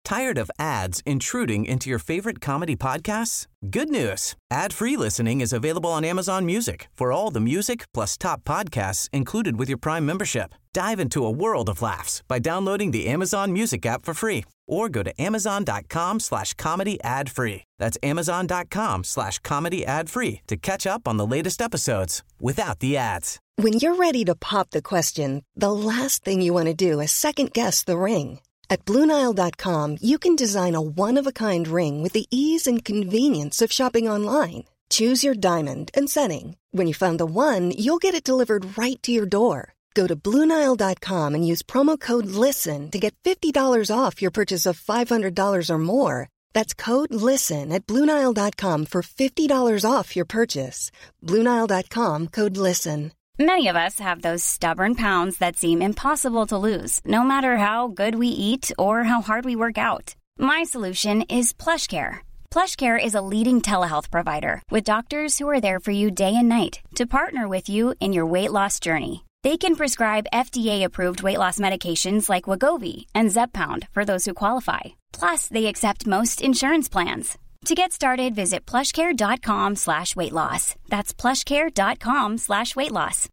Tired of ads intruding into your favorite comedy podcasts? Good news. Ad-free listening is available on Amazon Music for all the music plus top podcasts included with your Prime membership. Dive into a world of laughs by downloading the Amazon Music app for free or go to amazon.com/comedy ad-free. That's amazon.com/comedy ad-free to catch up on the latest episodes without the ads. When you're ready to pop the question, the last thing you want to do is second-guess the ring. At BlueNile.com, you can design a one-of-a-kind ring with the ease and convenience of shopping online. Choose your diamond and setting. When you find the one, you'll get it delivered right to your door. Go to BlueNile.com and use promo code LISTEN to get $50 off your purchase of $500 or more. That's code LISTEN at BlueNile.com for $50 off your purchase. BlueNile.com, code LISTEN. Many of us have those stubborn pounds that seem impossible to lose, no matter how good we eat or how hard we work out. My solution is PlushCare. PlushCare is a leading telehealth provider with doctors who are there for you day and night to partner with you in your weight loss journey. They can prescribe FDA-approved weight loss medications like Wegovy and Zepbound for those who qualify. Plus, they accept most insurance plans. To get started, visit plushcare.com/weightloss. That's plushcare.com/weightloss.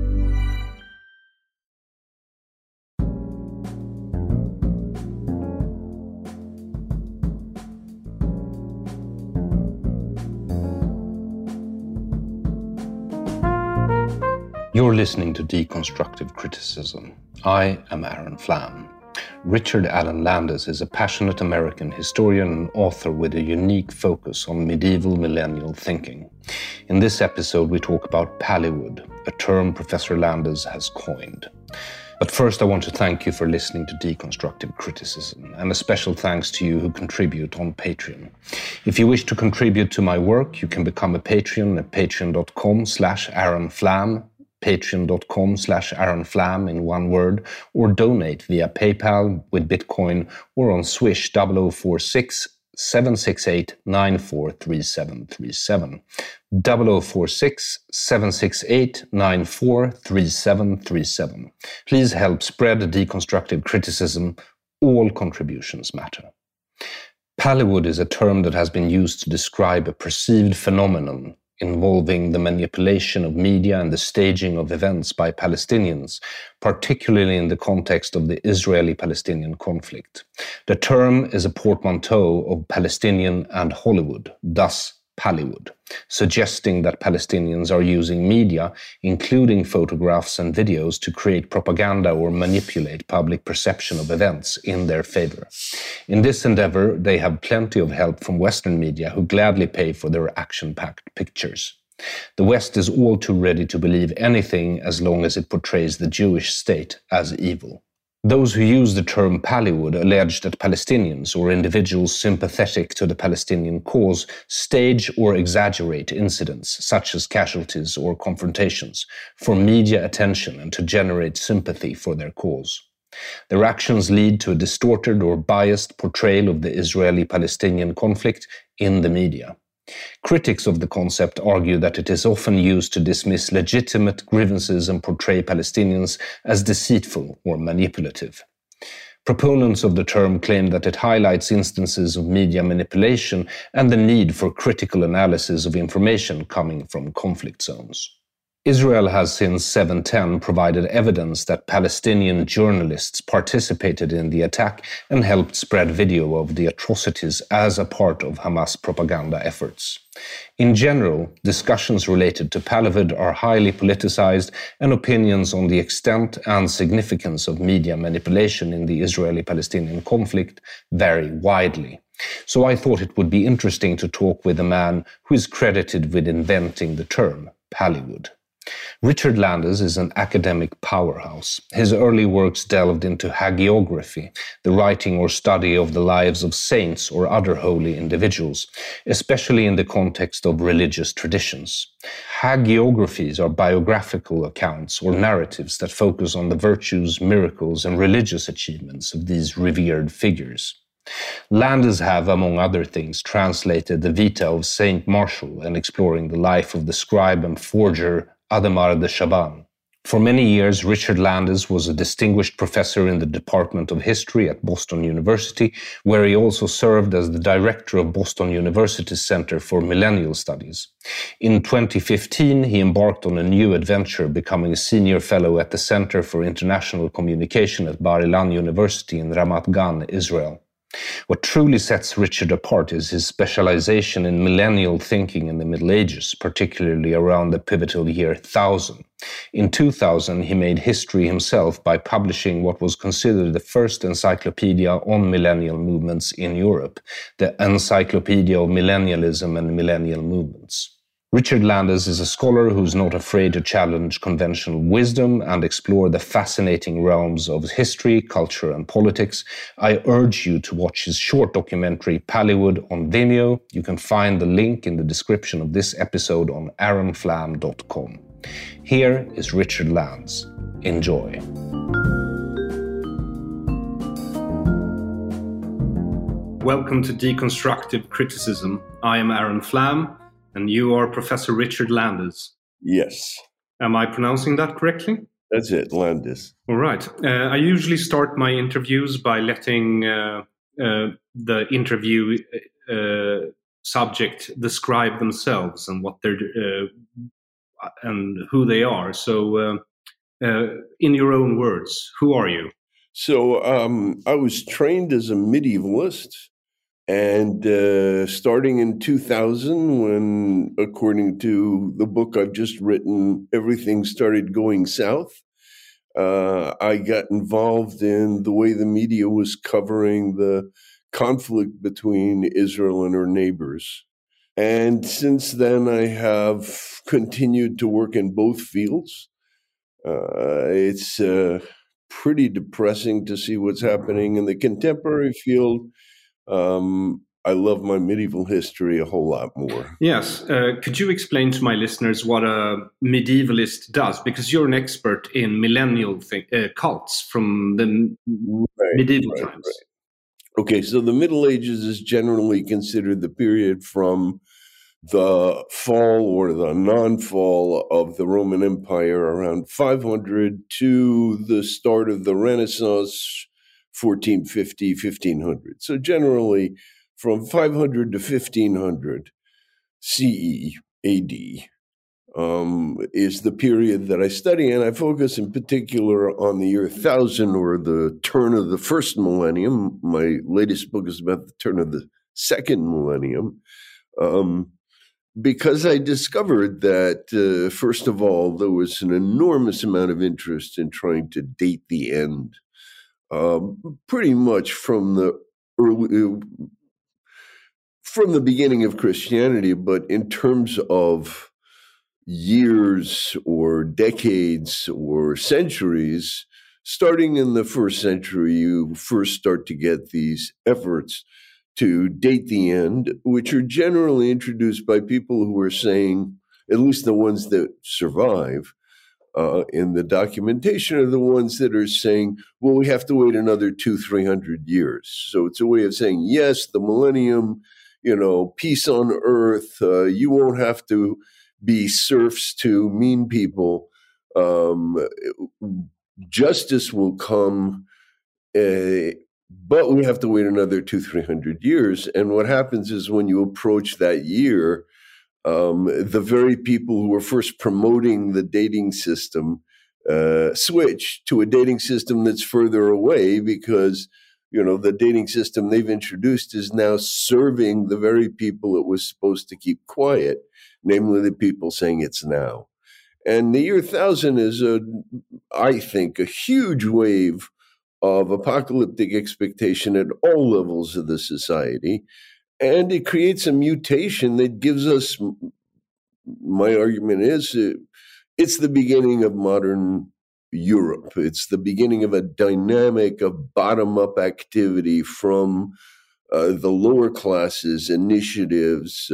You're listening to Deconstructive Criticism. I am Aaron Flam. Richard Alan Landes is a passionate American historian and author with a unique focus on medieval millennial thinking. In this episode, we talk about Pallywood, a term Professor Landes has coined. But first, I want to thank you for listening to Deconstructive Criticism, and a special thanks to you who contribute on Patreon. If you wish to contribute to my work, you can become a Patreon at patreon.com/AaronFlam, patreon.com/AaronFlam in one word, or donate via PayPal with Bitcoin or on Swish 0046 768 943737. 0046 768 943737. Please help spread deconstructive criticism. All contributions matter. Pallywood is a term that has been used to describe a perceived phenomenon involving the manipulation of media and the staging of events by Palestinians, particularly in the context of the Israeli-Palestinian conflict. The term is a portmanteau of Palestinian and Hollywood, thus Pallywood, suggesting that Palestinians are using media, including photographs and videos, to create propaganda or manipulate public perception of events in their favor. In this endeavor, they have plenty of help from Western media who gladly pay for their action-packed pictures. The West is all too ready to believe anything as long as it portrays the Jewish state as evil. Those who use the term Pallywood allege that Palestinians or individuals sympathetic to the Palestinian cause stage or exaggerate incidents, such as casualties or confrontations, for media attention and to generate sympathy for their cause. Their actions lead to a distorted or biased portrayal of the Israeli-Palestinian conflict in the media. Critics of the concept argue that it is often used to dismiss legitimate grievances and portray Palestinians as deceitful or manipulative. Proponents of the term claim that it highlights instances of media manipulation and the need for critical analysis of information coming from conflict zones. Israel has since 7/10 provided evidence that Palestinian journalists participated in the attack and helped spread video of the atrocities as a part of Hamas propaganda efforts. In general, discussions related to Pallywood are highly politicized, and opinions on the extent and significance of media manipulation in the Israeli-Palestinian conflict vary widely. So I thought it would be interesting to talk with a man who is credited with inventing the term Pallywood. Richard Landes is an academic powerhouse. His early works delved into hagiography, the writing or study of the lives of saints or other holy individuals, especially in the context of religious traditions. Hagiographies are biographical accounts or narratives that focus on the virtues, miracles, and religious achievements of these revered figures. Landes have, among other things, translated the Vita of Saint Martial and exploring the life of the scribe and forger Adhemar de Chabannes. For many years, Richard Landes was a distinguished professor in the Department of History at Boston University, where he also served as the director of Boston University's Center for Millennial Studies. In 2015, he embarked on a new adventure, becoming a senior fellow at the Center for International Communication at Bar-Ilan University in Ramat Gan, Israel. What truly sets Richard apart is his specialization in millennial thinking in the Middle Ages, particularly around the pivotal year 1000. In 2000, he made history himself by publishing what was considered the first encyclopedia on millennial movements in Europe, the Encyclopedia of Millennialism and Millennial Movements. Richard Landes is a scholar who's not afraid to challenge conventional wisdom and explore the fascinating realms of history, culture, and politics. I urge you to watch his short documentary Pallywood on Vimeo. You can find the link in the description of this episode on aaronflam.com. Here is Richard Landes. Enjoy. Welcome to Deconstructive Criticism. I am Aaron Flam. And you are Professor Richard Landes. Yes. Am I pronouncing that correctly? That's it, Landes. All right. I usually start my interviews by letting the interview subject describe themselves and what they're and who they are. So, in your own words, who are you? So, I was trained as a medievalist. And starting in 2000, when, according to the book I've just written, everything started going south, I got involved in the way the media was covering the conflict between Israel and her neighbors. And since then, I have continued to work in both fields. It's pretty depressing to see what's happening in the contemporary field. I love my medieval history a whole lot more. Yes. Could you explain to my listeners what a medievalist does? Because you're an expert in millennial cults from the medieval times. Right. Okay, so the Middle Ages is generally considered the period from the fall or the non-fall of the Roman Empire around 500 to the start of the Renaissance, 1450, 1500. So generally from 500 to 1500 CE, AD, is the period that I study. And I focus in particular on the year 1000 or the turn of the first millennium. My latest book is about the turn of the second millennium. Because I discovered that, first of all, there was an enormous amount of interest in trying to date the end. Pretty much from the beginning of Christianity, but in terms of years or decades or centuries, starting in the first century, you first start to get these efforts to date the end, which are generally introduced by people who are saying, at least the ones that survive, in the documentation are the ones that are saying, well, we have to wait another 200-300 years. So it's a way of saying, yes, the millennium, peace on earth, you won't have to be serfs to mean people. Justice will come, but we have to wait another 200-300 years. And what happens is when you approach that year, the very people who were first promoting the dating system switch to a dating system that's further away because, the dating system they've introduced is now serving the very people it was supposed to keep quiet, namely the people saying it's now. And the year 1000 is, I think, a huge wave of apocalyptic expectation at all levels of the society. And it creates a mutation that gives us, my argument is, it's the beginning of modern Europe. It's the beginning of a dynamic of bottom-up activity from the lower classes, initiatives,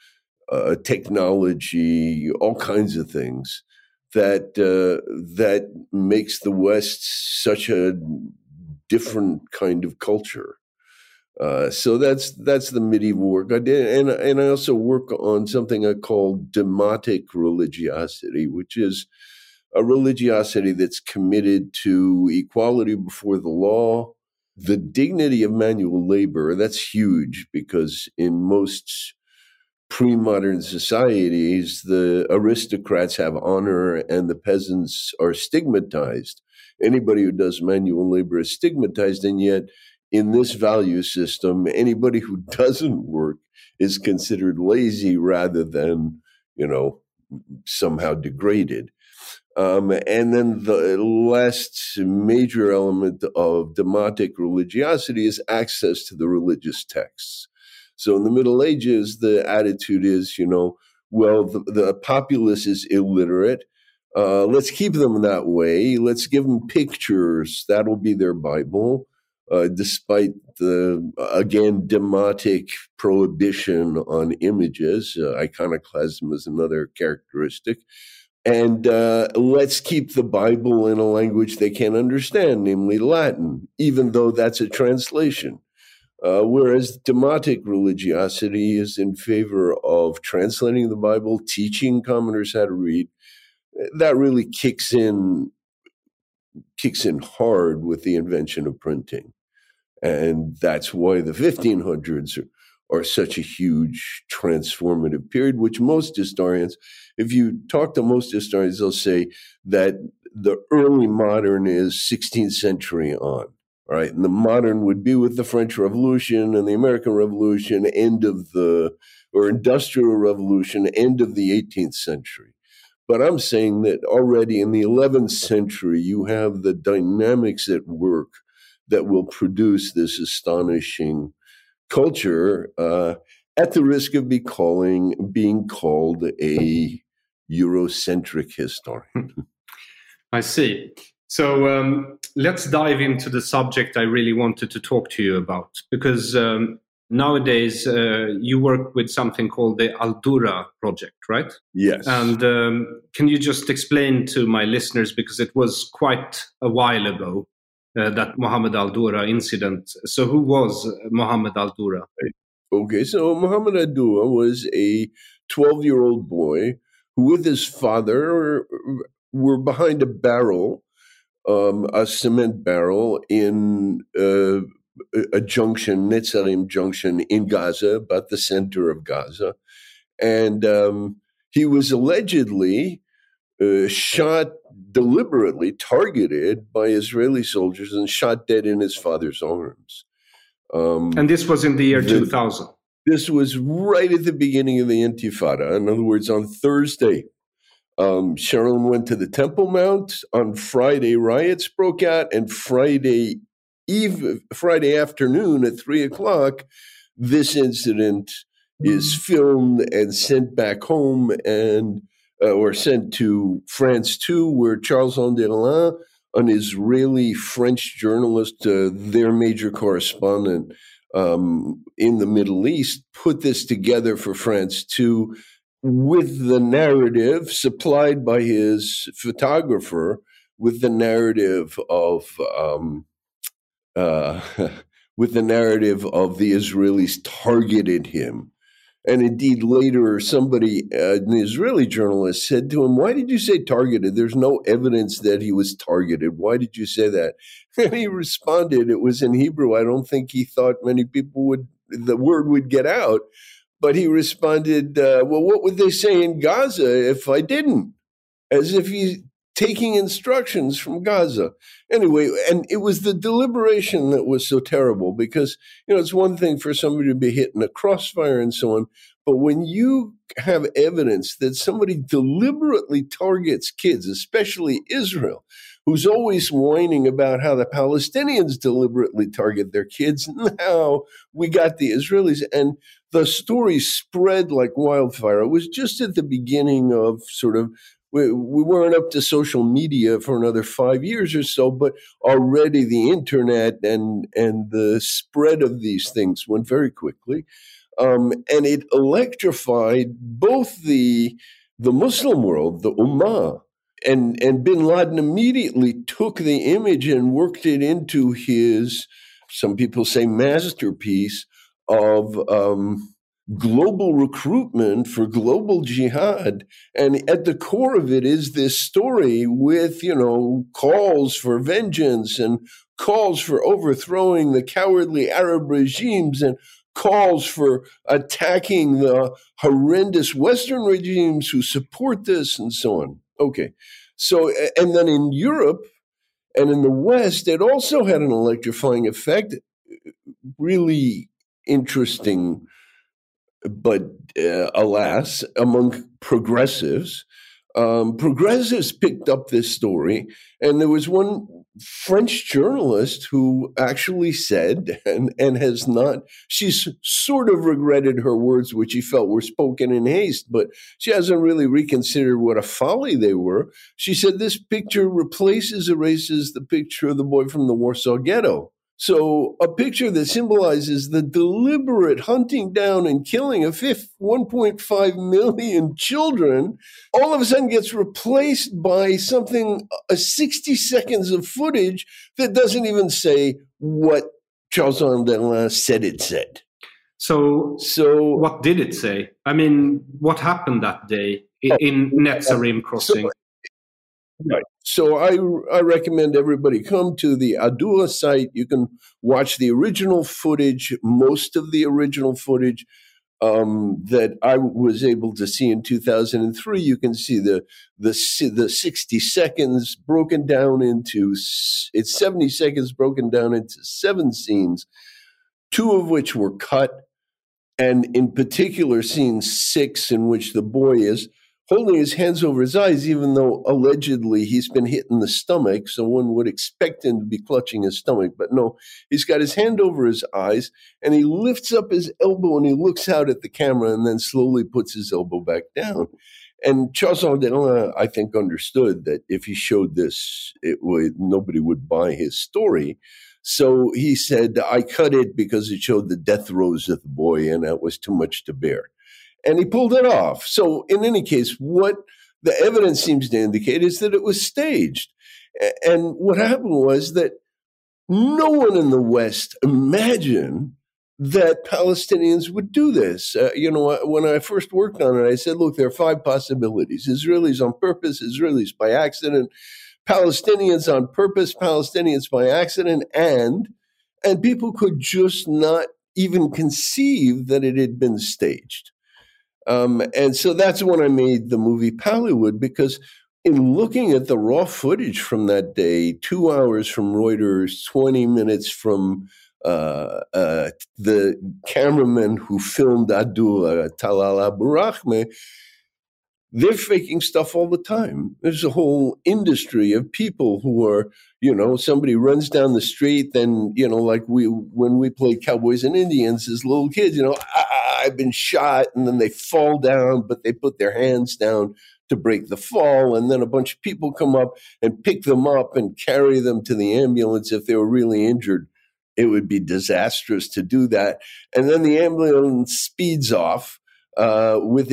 technology, all kinds of things that makes the West such a different kind of culture. So that's the medieval work I did, and I also work on something I call demotic religiosity, which is a religiosity that's committed to equality before the law, the dignity of manual labor. That's huge because in most pre-modern societies, the aristocrats have honor and the peasants are stigmatized. Anybody who does manual labor is stigmatized, and yet in this value system, anybody who doesn't work is considered lazy rather than, somehow degraded. And then the last major element of demotic religiosity is access to the religious texts. So in the Middle Ages, the attitude is, the populace is illiterate. Let's keep them that way. Let's give them pictures. That'll be their Bible, despite the, again, demotic prohibition on images. Iconoclasm is another characteristic. And let's keep the Bible in a language they can't understand, namely Latin, even though that's a translation. Whereas demotic religiosity is in favor of translating the Bible, teaching commoners how to read. That really kicks in hard with the invention of printing. And that's why the 1500s are such a huge transformative period, which most historians, if you talk to most historians, they'll say that the early modern is 16th century on. Right, and the modern would be with the French Revolution and the American Revolution, Industrial Revolution, end of the 18th century. But I'm saying that already in the 11th century, you have the dynamics at work that will produce this astonishing culture, at the risk of being called a Eurocentric historian. I see. So let's dive into the subject I really wanted to talk to you about, because nowadays you work with something called the Al-Dura project, right? Yes. And can you just explain to my listeners, because it was quite a while ago, that Mohammed Al-Dura incident. So who was Mohammed Al-Dura? Okay, so Mohammed Al-Dura was a 12-year-old boy who with his father were behind a barrel, a cement barrel in a junction, Netzarim junction in Gaza, about the center of Gaza. And he was allegedly shot deliberately, targeted by Israeli soldiers and shot dead in his father's arms. And this was in the year 2000? This was right at the beginning of the Intifada. In other words, on Thursday, Sharon went to the Temple Mount. On Friday, riots broke out, and Friday afternoon at 3:00, this incident is filmed and sent back home or sent to France 2, where Charles Anderlin, an Israeli-French journalist, their major correspondent in the Middle East, put this together for France 2 with the narrative supplied by his photographer, with the narrative of the Israelis targeted him. And indeed, later, somebody, an Israeli journalist, said to him, "Why did you say targeted? There's no evidence that he was targeted. Why did you say that?" And he responded, it was in Hebrew. I don't think he thought many people the word would get out. But he responded, well, what would they say in Gaza if I didn't? As if he's taking instructions from Gaza. Anyway, and it was the deliberation that was so terrible because, it's one thing for somebody to be hit in a crossfire and so on, but when you have evidence that somebody deliberately targets kids, especially Israel, who's always whining about how the Palestinians deliberately target their kids, now we got the Israelis, and the story spread like wildfire. It was just at the beginning of we weren't up to social media for another 5 years or so, but already the internet and the spread of these things went very quickly. And it electrified both the Muslim world, the Ummah, and bin Laden immediately took the image and worked it into his, some people say, masterpiece of global recruitment for global jihad. And at the core of it is this story with, calls for vengeance and calls for overthrowing the cowardly Arab regimes and calls for attacking the horrendous Western regimes who support this and so on. Okay. So, and then in Europe and in the West, it also had an electrifying effect. Really interesting, but alas, among progressives. Progressives picked up this story, and there was one French journalist who actually said, and has not, she's sort of regretted her words, which she felt were spoken in haste, but she hasn't really reconsidered what a folly they were. She said this picture erases the picture of the boy from the Warsaw Ghetto. So a picture that symbolizes the deliberate hunting down and killing of 1.5 million children all of a sudden gets replaced by 60 seconds of footage that doesn't even say what Charles Andelin said it said. So what did it say? I mean, what happened that day in Netzarim crossing? Right. So I recommend everybody come to the Adua site. You can watch the original footage, most of the original footage that I was able to see in 2003. You can see the 60 seconds broken down into, it's 70 seconds broken down into 7 scenes, 2 of which were cut. And in particular, scene 6, in which the boy is holding his hands over his eyes, even though allegedly he's been hit in the stomach. So one would expect him to be clutching his stomach. But no, he's got his hand over his eyes, and he lifts up his elbow and he looks out at the camera and then slowly puts his elbow back down. And Charles Andelin, I think, understood that if he showed this, nobody would buy his story. So he said, I cut it because it showed the death throes of the boy, and that was too much to bear. And he pulled it off. So in any case, what the evidence seems to indicate is that it was staged. And what happened was that no one in the West imagined that Palestinians would do this. When I first worked on it, I said, look, there are 5 possibilities. Israelis on purpose, Israelis by accident, Palestinians on purpose, Palestinians by accident, and people could just not even conceive that it had been staged. And so that's when I made the movie Pallywood, because in looking at the raw footage from that day, 2 hours from Reuters, 20 minutes from the cameraman who filmed Adua, Talal Abu Rahme, they're faking stuff all the time. There's a whole industry of people who are, somebody runs down the street, then, like when we played Cowboys and Indians as little kids, I've been shot, and then they fall down, but they put their hands down to break the fall, and then a bunch of people come up and pick them up and carry them to the ambulance if they were really injured. It would be disastrous to do that. And then the ambulance speeds off with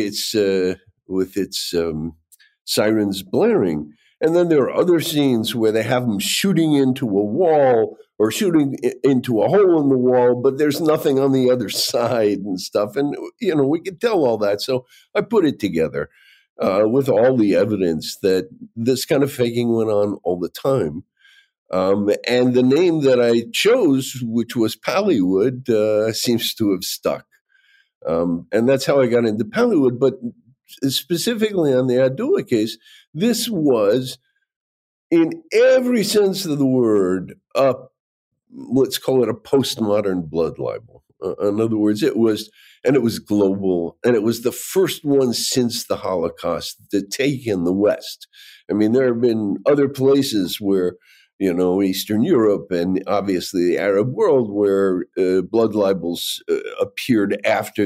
its sirens blaring. And then there are other scenes where they have them shooting into a wall or shooting into a hole in the wall, but there's nothing on the other side and stuff. And, we could tell all that. So I put it together with all the evidence that this kind of faking went on all the time. And the name that I chose, which was Pallywood, seems to have stuck. And that's how I got into Pallywood. But specifically on the Adua case, this was, in every sense of the word, let's call it a postmodern blood libel. In other words, it was global, and it was the first one since the Holocaust to take in the West. I mean, there have been other places where, Eastern Europe and obviously the Arab world, where blood libels appeared after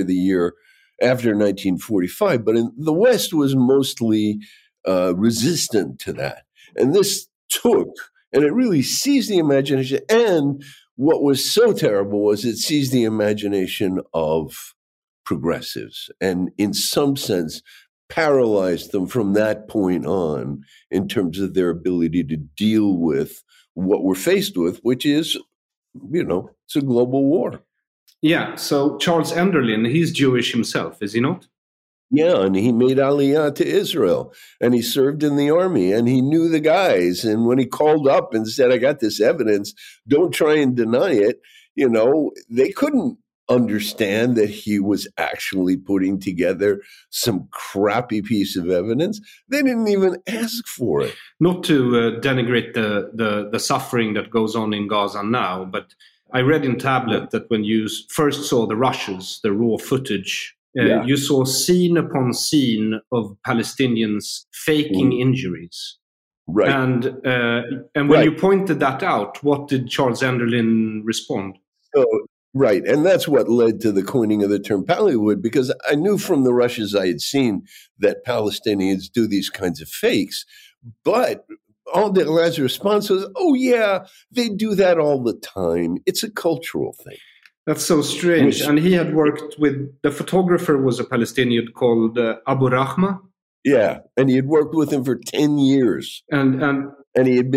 1945. But in the West was mostly resistant to that. And this took, and it really seized the imagination. And what was so terrible was it seized the imagination of progressives, and in some sense paralyzed them from that point on in terms of their ability to deal with what we're faced with, which is, it's a global war. Yeah, so Charles Enderlin, he's Jewish himself, is he not? Yeah, and he made Aliyah to Israel, and he served in the army, and he knew the guys. And when he called up and said, I got this evidence, don't try and deny it, they couldn't understand that he was actually putting together some crappy piece of evidence. They didn't even ask for it. Not to denigrate the suffering that goes on in Gaza now, but I read in Tablet that when you first saw the rushes, the raw footage, you saw scene upon scene of Palestinians faking injuries. Right. And when you pointed that out, what did Charles Enderlin respond? Right. And that's what led to the coining of the term Pallywood, because I knew from the rushes I had seen that Palestinians do these kinds of fakes. But Enderlin's response was, oh, yeah, they do that all the time. It's a cultural thing. That's so strange. And he had worked with, the photographer was a Palestinian called Abu Rahma. Yeah. And he had worked with him for 10 years. And he had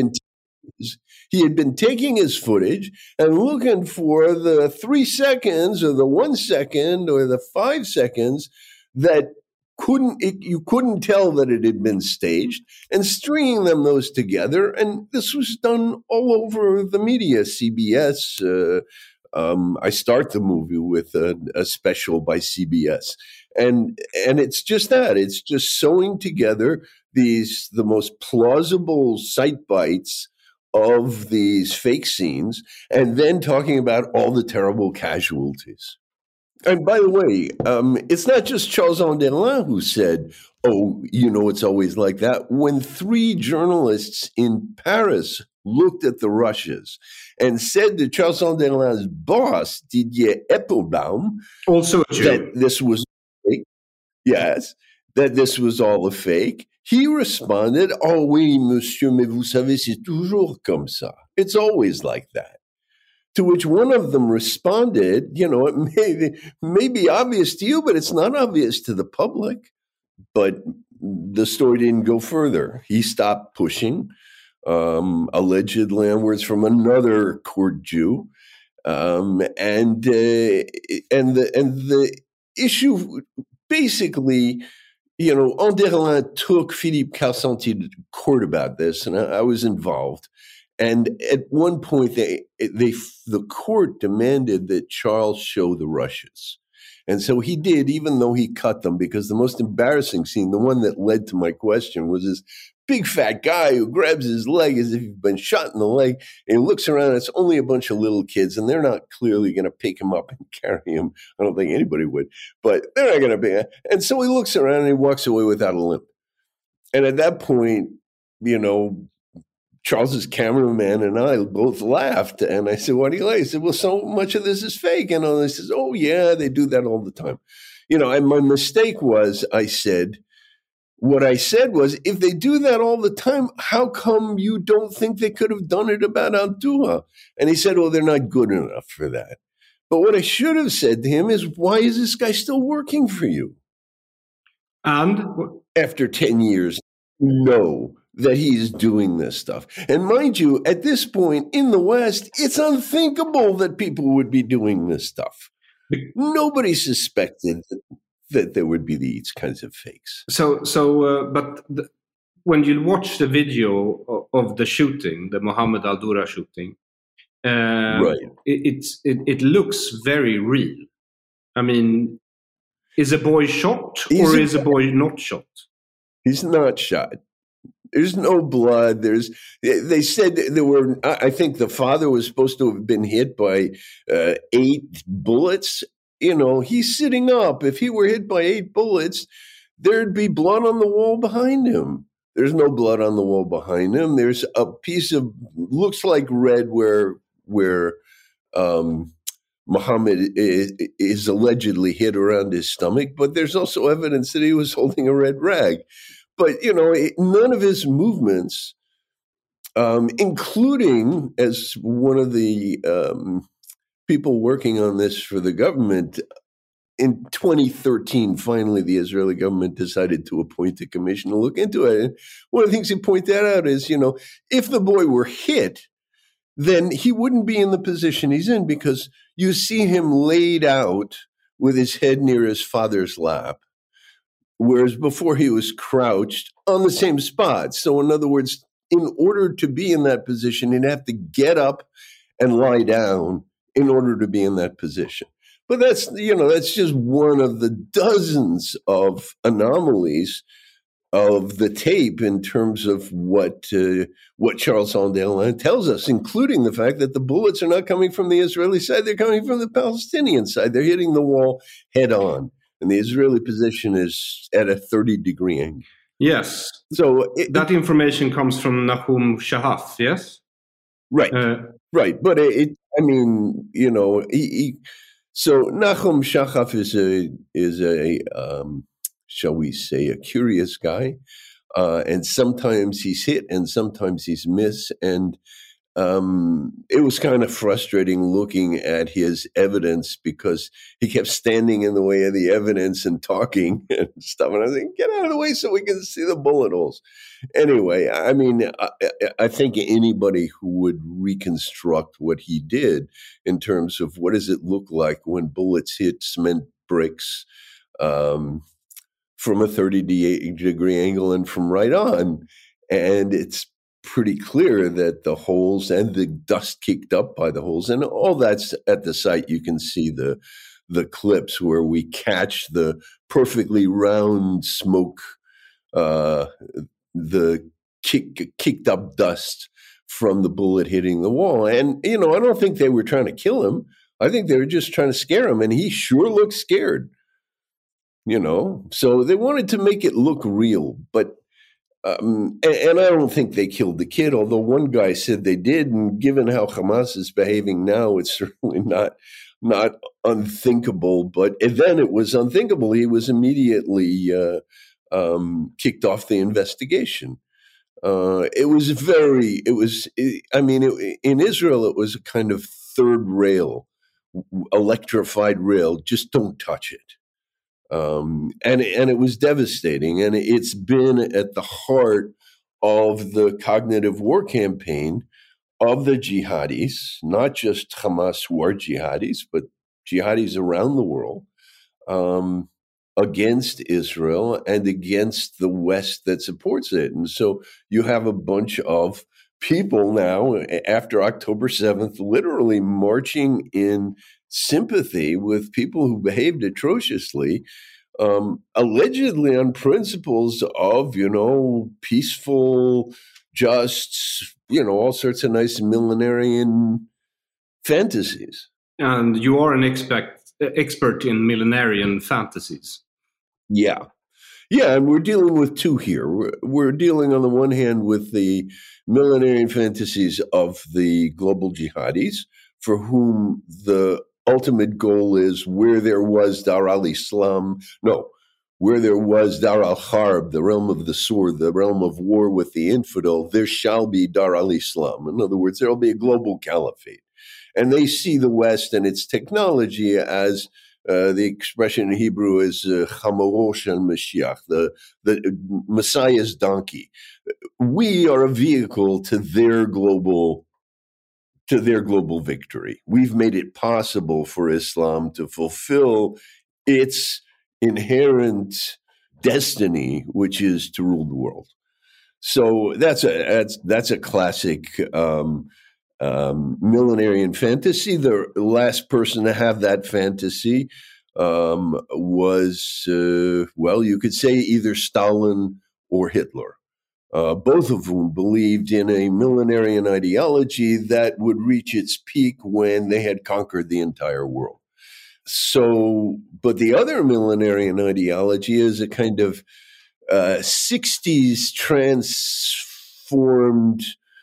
been taking his footage and looking for the 3 seconds or the 1 second or the 5 seconds that you couldn't tell that it had been staged, and stringing those together. And this was done all over the media, CBS. I start the movie with a special by CBS. And it's just that. It's just sewing together the most plausible sight bites of these fake scenes, and then talking about all the terrible casualties. And by the way, it's not just Charles Enderlin who said, oh, it's always like that. When 3 journalists in Paris looked at the rushes and said to Charles Enderlin's boss, Didier Eppelbaum, also a Jew, that this was fake. Yes, that this was all a fake. He responded, oh oui, monsieur, mais vous savez, c'est toujours comme ça. It's always like that. To which one of them responded, it may be obvious to you, but it's not obvious to the public. But the story didn't go further. He stopped pushing alleged landwords from another court Jew. And the issue basically, Enderlin took Philippe Carcenti to court about this, and I was involved. And at one point, the court demanded that Charles show the rushes. And so he did, even though he cut them, because the most embarrassing scene, the one that led to my question, was this big fat guy who grabs his leg as if he's been shot in the leg, and he looks around, and it's only a bunch of little kids, and they're not clearly going to pick him up and carry him. I don't think anybody would, but they're not going to be. And so he looks around, and he walks away without a limp. And at that point, Charles's cameraman and I both laughed. And I said, what do you like? He said, well, so much of this is fake. And he says, oh, yeah, they do that all the time. And my mistake was what I said was, if they do that all the time, how come you don't think they could have done it about Al-Duha? And he said, well, they're not good enough for that. But what I should have said to him is, why is this guy still working for you? And after 10 years, no. That he's doing this stuff. And mind you, at this point in the West, it's unthinkable that people would be doing this stuff. Nobody suspected that there would be these kinds of fakes. When you watch the video of the shooting, the Mohammed al-Dura shooting, right, it looks very real. I mean, is a boy shot or is a boy not shot? He's not shot. There's no blood. They said there were, I think the father was supposed to have been hit by 8 bullets. He's sitting up. If he were hit by 8 bullets, there'd be blood on the wall behind him. There's no blood on the wall behind him. There's a piece of, looks like red where Muhammad is allegedly hit around his stomach, but there's also evidence that he was holding a red rag. But, none of his movements, including as one of the people working on this for the government, in 2013, finally, the Israeli government decided to appoint a commission to look into it. And one of the things he pointed out is, if the boy were hit, then he wouldn't be in the position he's in, because you see him laid out with his head near his father's lap, whereas before he was crouched on the same spot. So in other words, in order to be in that position, he'd have to get up and lie down in order to be in that position. But that's just one of the dozens of anomalies of the tape in terms of what Charles Endelin tells us, including the fact that the bullets are not coming from the Israeli side, they're coming from the Palestinian side. They're hitting the wall head on, and the Israeli position is at a 30-degree angle. Yes. So that information comes from Nahum Shahaf, yes? Right, right. But so Nahum Shahaf is a shall we say, a curious guy. And sometimes he's hit and sometimes he's missed. And it was kind of frustrating looking at his evidence, because he kept standing in the way of the evidence and talking and stuff. And I think, get out of the way so we can see the bullet holes. Anyway, I mean, I think anybody who would reconstruct what he did in terms of what does it look like when bullets hit cement bricks, from a 30-degree angle and from right on. And it's pretty clear that the holes and the dust kicked up by the holes, and all that's at the site. You can see the clips where we catch the perfectly round smoke, the kicked up dust from the bullet hitting the wall. And, I don't think they were trying to kill him. I think they were just trying to scare him, and he sure looked scared. So they wanted to make it look real, but and I don't think they killed the kid, although one guy said they did. And given how Hamas is behaving now, it's certainly not unthinkable. But then it was unthinkable. He was immediately kicked off the investigation. In Israel, it was a kind of third rail, electrified rail. Just don't touch it. And it was devastating, and it's been at the heart of the cognitive war campaign of the jihadis, not just Hamas who are jihadis, but jihadis around the world, against Israel and against the West that supports it. And so you have a bunch of people now, after October 7th, literally marching in sympathy with people who behaved atrociously, allegedly on principles of, peaceful, just, all sorts of nice millenarian fantasies. And you are an expert in millenarian fantasies. Yeah. Yeah, and we're dealing with two here. We're dealing on the one hand with the millenarian fantasies of the global jihadis, for whom the ultimate goal is where there was Dar al-Islam, where there was Dar al-Harb, the realm of the sword, the realm of war with the infidel, there shall be Dar al-Islam. In other words, there will be a global caliphate. And they see the West and its technology as the expression in Hebrew is Chamoro shel Mashiach, the Messiah's donkey. We are a vehicle to their global victory. We've made it possible for Islam to fulfill its inherent destiny, which is to rule the world. So that's a classic millenarian fantasy. The last person to have that fantasy was, you could say either Stalin or Hitler, both of whom believed in a millenarian ideology that would reach its peak when they had conquered the entire world. So, but the other millenarian ideology is a kind of 60s transformed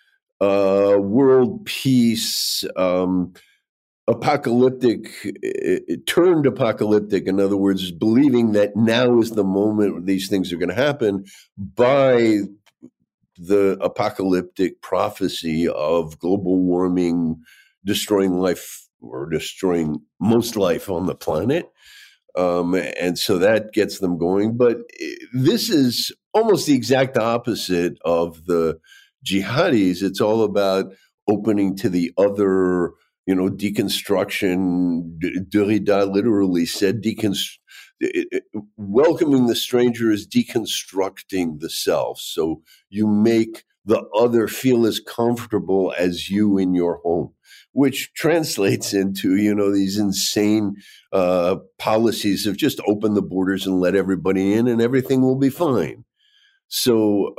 world peace, apocalyptic, turned apocalyptic. In other words, believing that now is the moment these things are going to happen by the apocalyptic prophecy of global warming, destroying life or destroying most life on the planet. And so that gets them going. But this is almost the exact opposite of the jihadis. It's all about opening to the other, deconstruction. Derrida literally said welcoming the stranger is deconstructing the self. So you make the other feel as comfortable as you in your home, which translates into, these insane policies of just open the borders and let everybody in and everything will be fine. So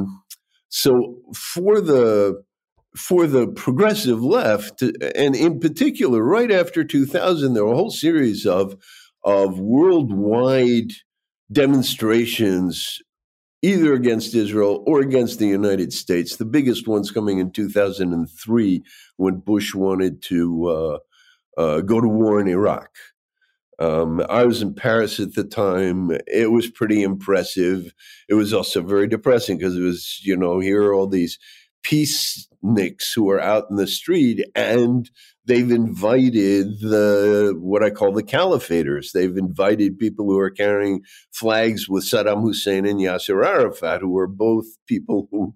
for the progressive left, and in particular, right after 2000, there were a whole series of worldwide demonstrations, either against Israel or against the United States. The biggest ones coming in 2003, when Bush wanted to go to war in Iraq. I was in Paris at the time. It was pretty impressive. It was also very depressing because it was, here are all these peaceniks who are out in the street, and they've invited what I call the caliphators. They've invited people who are carrying flags with Saddam Hussein and Yasser Arafat, who are both people who,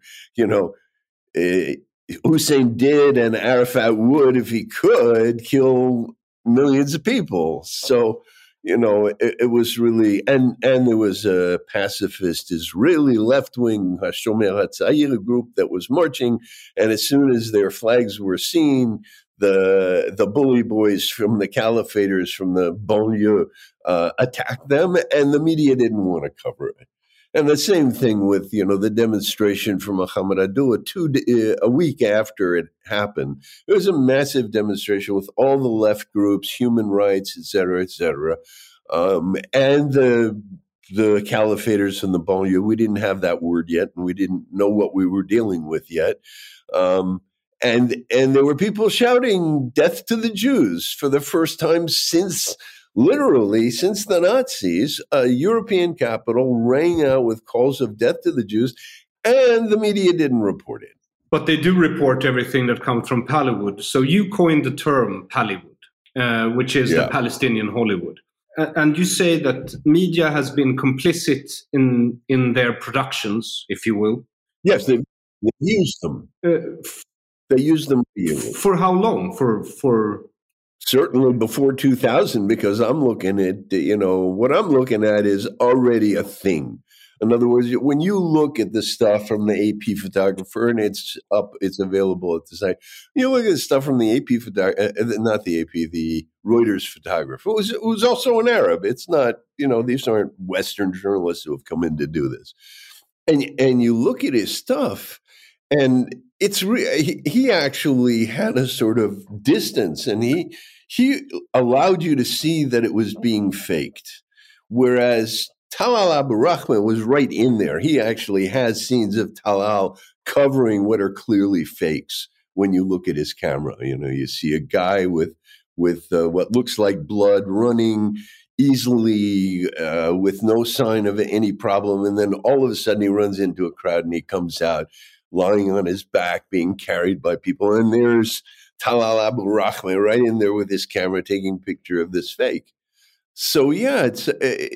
Hussein did and Arafat would, if he could, kill millions of people. So, it was really, and there was a pacifist Israeli left-wing Hashomer HaTzair group that was marching, and as soon as their flags were seen, the bully boys from the caliphators from the banlieue attacked them, and the media didn't want to cover it. And the same thing with, the demonstration for Muhammad Abdullah a week after it happened. It was a massive demonstration with all the left groups, human rights, et cetera, et cetera. And the caliphators from the banlieue, we didn't have that word yet, and we didn't know what we were dealing with yet. And there were people shouting death to the Jews for the first time since the Nazis. A European capital rang out with calls of death to the Jews, and the media didn't report it. But they do report everything that comes from Pallywood. So you coined the term Pallywood, which is the Palestinian Hollywood. And you say that media has been complicit in their productions, if you will. Yes, they've used them. They used them for how long? For certainly before 2000, because I'm looking at, what I'm looking at is already a thing. In other words, when you look at the stuff from the AP photographer, and it's available at the site, you look at the stuff from the AP photographer, not the AP, the Reuters photographer, who was also an Arab. It's not, these aren't Western journalists who have come in to do this. And you look at his stuff, and he actually had a sort of distance, and he allowed you to see that it was being faked. Whereas Talal Abu Rahman was right in there. He actually has scenes of Talal covering what are clearly fakes when you look at his camera. You see a guy with what looks like blood running easily with no sign of any problem. And then all of a sudden he runs into a crowd and he comes out lying on his back, being carried by people. And there's Talal Abu Rahman right in there with his camera taking a picture of this fake. So, it's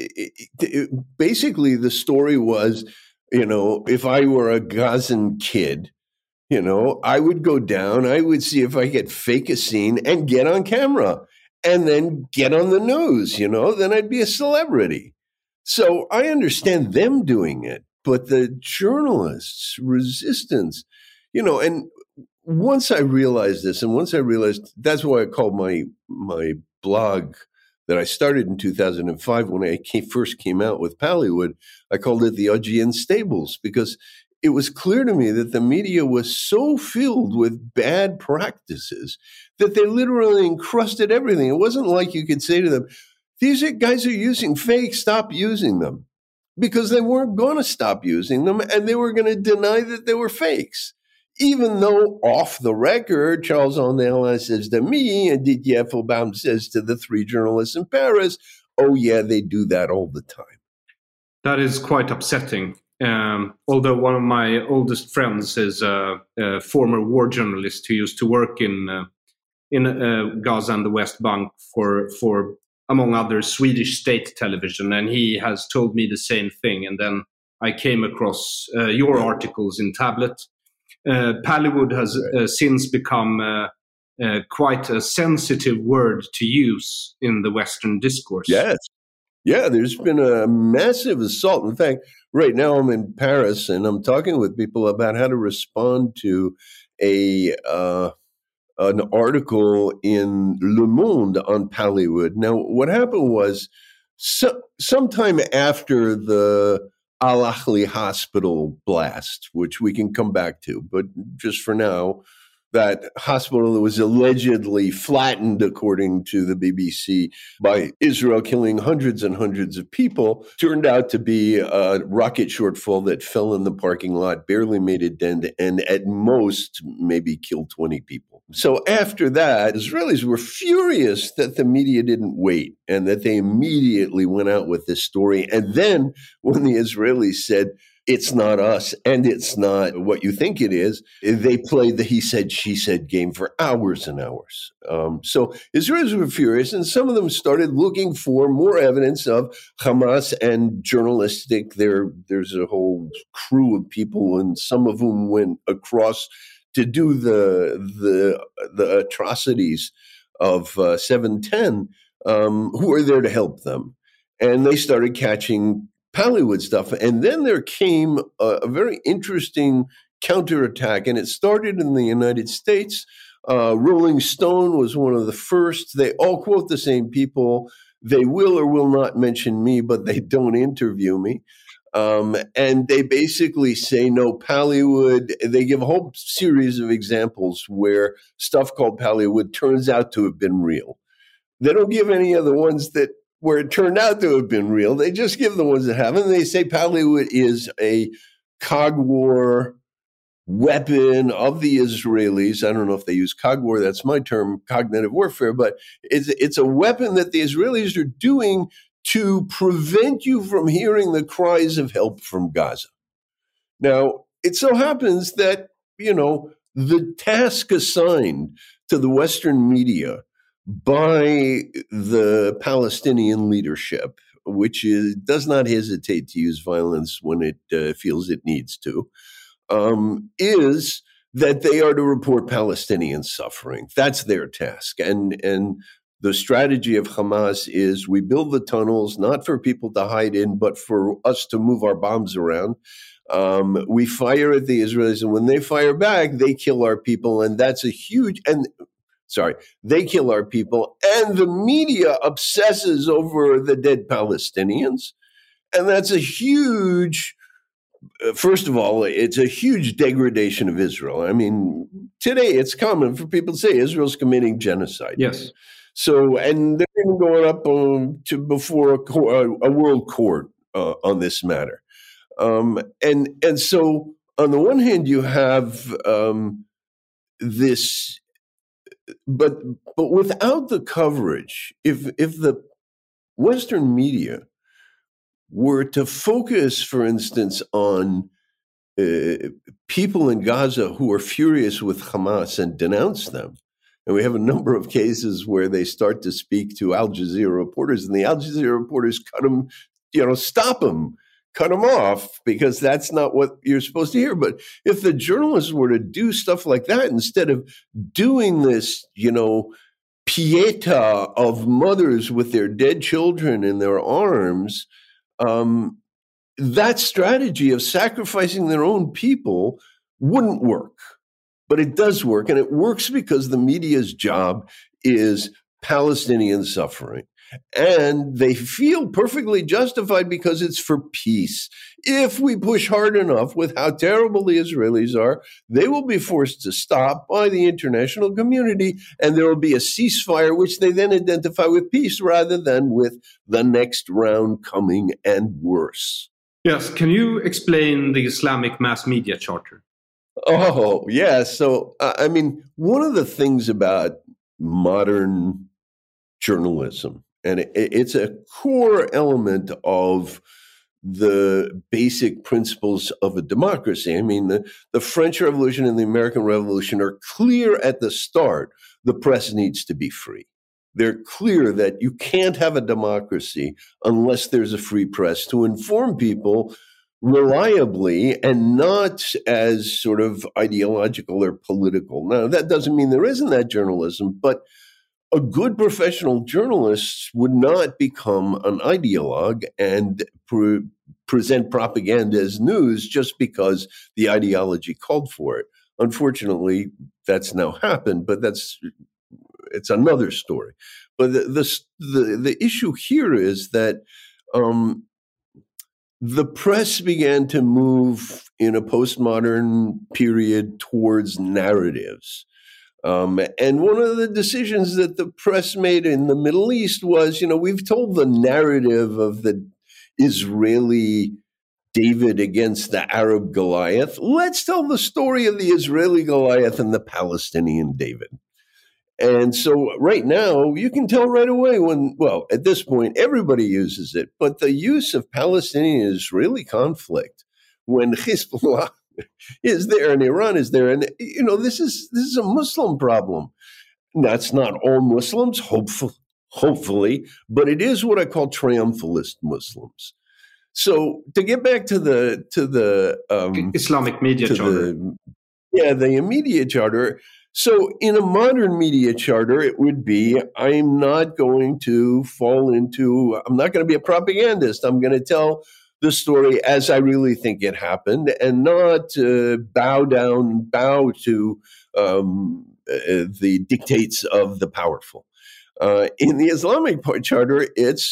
basically the story was, if I were a Gazan kid, I would go down, I would see if I could fake a scene and get on camera and then get on the news, then I'd be a celebrity. So I understand them doing it, but the journalists' resistance, and once I realized this, and once I realized that's why I called my blog that I started in 2005 when I first came out with Pallywood, I called it the Augean Stables, because it was clear to me that the media was so filled with bad practices that they literally encrusted everything. It wasn't like you could say to them, these guys are using fakes, stop using them, because they weren't going to stop using them, and they were going to deny that they were fakes. Even though off the record, Charles Ornelas says to me and Didier Effelbaum says to the three journalists in Paris, oh yeah, they do that all the time. That is quite upsetting. Although one of my oldest friends is a former war journalist who used to work in Gaza and the West Bank for among others, Swedish state television, and he has told me the same thing. And then I came across your articles in Tablet. Pallywood has since become quite a sensitive word to use in the Western discourse. Yes. Yeah, there's been a massive assault. In fact, right now I'm in Paris and I'm talking with people about how to respond to an article in Le Monde on Pallywood. Now, what happened was sometime after the Al-Ahli hospital blast, which we can come back to, but just for now, that hospital that was allegedly flattened, according to the BBC, by Israel killing hundreds and hundreds of people, turned out to be a rocket shortfall that fell in the parking lot, barely made a dent, and at most maybe killed 20 people. So after that, Israelis were furious that the media didn't wait and that they immediately went out with this story. And then when the Israelis said, it's not us, and it's not what you think it is, they played the he said, she said game for hours and hours. So Israelis were furious, and some of them started looking for more evidence of Hamas and journalistic. There's a whole crew of people, and some of whom went across to do the atrocities of 7/10, who were there to help them. And they started catching Pallywood stuff. And then there came a very interesting counterattack, and it started in the United States. Rolling Stone was one of the first. They all quote the same people. They will or will not mention me, but they don't interview me. And they basically say, no, Pallywood, they give a whole series of examples where stuff called Pallywood turns out to have been real. They don't give any of the ones where it turned out to have been real. They just give the ones that haven't. They say Pallywood is a cog war weapon of the Israelis. I don't know if they use cog war. That's my term, cognitive warfare. But it's a weapon that the Israelis are doing to prevent you from hearing the cries of help from Gaza. Now, it so happens that, the task assigned to the Western media by the Palestinian leadership, which does not hesitate to use violence when it feels it needs to, is that they are to report Palestinian suffering. That's their task. And the strategy of Hamas is we build the tunnels not for people to hide in, but for us to move our bombs around. We fire at the Israelis, and when they fire back, they kill our people. And that's they kill our people, and the media obsesses over the dead Palestinians. And that's a huge, first of all, it's a huge degradation of Israel. I mean, today it's common for people to say Israel's committing genocide. Yes. So, and they're even going up to before a world court on this matter. And so on the one hand, you have this, but without the coverage, if the Western media were to focus, for instance, on people in Gaza who are furious with Hamas and denounce them, and we have a number of cases where they start to speak to Al Jazeera reporters, and the Al Jazeera reporters cut them, stop them, cut them off, because that's not what you're supposed to hear. But if the journalists were to do stuff like that, instead of doing this, pieta of mothers with their dead children in their arms, that strategy of sacrificing their own people wouldn't work. But it does work, and it works because the media's job is Palestinian suffering. And they feel perfectly justified because it's for peace. If we push hard enough with how terrible the Israelis are, they will be forced to stop by the international community, and there will be a ceasefire, which they then identify with peace rather than with the next round coming and worse. Yes. Can you explain the Islamic Mass Media Charter? Oh, yeah. So, one of the things about modern journalism, and it's a core element of the basic principles of a democracy. I mean, the French Revolution and the American Revolution are clear at the start. The press needs to be free. They're clear that you can't have a democracy unless there's a free press to inform people reliably and not as sort of ideological or political. Now, that doesn't mean there isn't that journalism, but a good professional journalist would not become an ideologue and present propaganda as news just because the ideology called for it. Unfortunately, that's now happened, but it's another story. But the issue here is that the press began to move in a postmodern period towards narratives. And one of the decisions that the press made in the Middle East was, we've told the narrative of the Israeli David against the Arab Goliath. Let's tell the story of the Israeli Goliath and the Palestinian David. And so right now, you can tell right away at this point, everybody uses it, but the use of Palestinian-Israeli conflict when Hezbollah is there and Iran is there. And, this is a Muslim problem. That's not all Muslims, hopefully, but it is what I call triumphalist Muslims. So to get back to the Islamic media charter. The immediate charter. So in a modern media charter, it would be, I'm not going to I'm not going to be a propagandist. I'm going to tell the story as I really think it happened and not bow to the dictates of the powerful. In the Islamic charter, it's,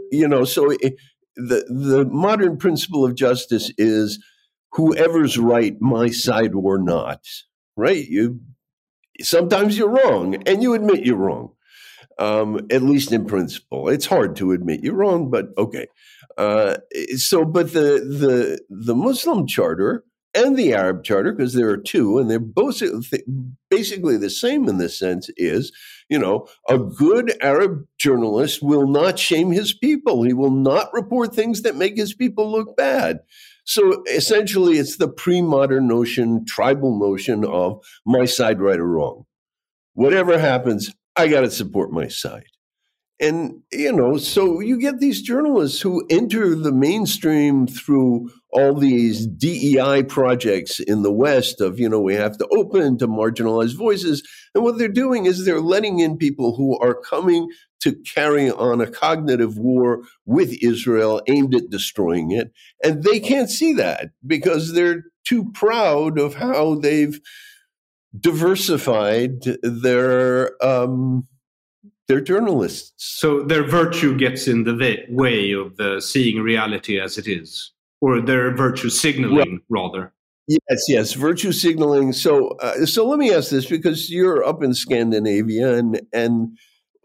the modern principle of justice is whoever's right, my side or not, right? Sometimes you're wrong and you admit you're wrong. At least in principle. It's hard to admit you're wrong, but okay. But the Muslim charter and the Arab charter, because there are two, and they're both basically the same in this sense, is, a good Arab journalist will not shame his people. He will not report things that make his people look bad. So essentially, it's the pre-modern notion, tribal notion of my side right or wrong. Whatever happens, I got to support my side. And, so you get these journalists who enter the mainstream through all these DEI projects in the West of, we have to open to marginalized voices. And what they're doing is they're letting in people who are coming to carry on a cognitive war with Israel aimed at destroying it. And they can't see that because they're too proud of how they've diversified their journalists. So their virtue gets in the way of seeing reality as it is, or their virtue signaling, rather. Yes, virtue signaling. So let me ask this, because you're up in Scandinavia, and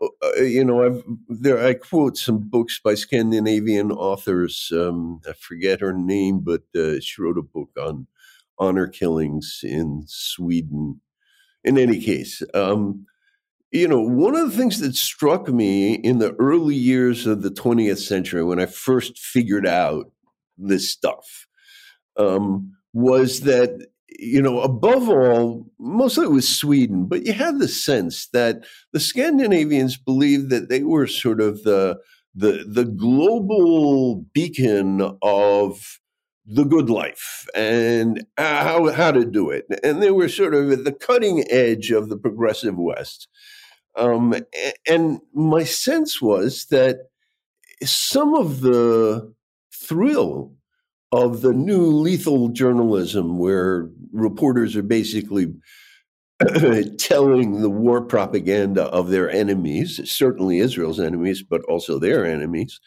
I quote some books by Scandinavian authors. I forget her name, but she wrote a book on honor killings in Sweden. In any case, one of the things that struck me in the early years of the 20th century when I first figured out this stuff was that, above all, mostly it was Sweden, but you had the sense that the Scandinavians believed that they were sort of the global beacon of the good life and how to do it. And they were sort of at the cutting edge of the progressive West. And my sense was that some of the thrill of the new lethal journalism, where reporters are basically telling the war propaganda of their enemies, certainly Israel's enemies, but also their enemies,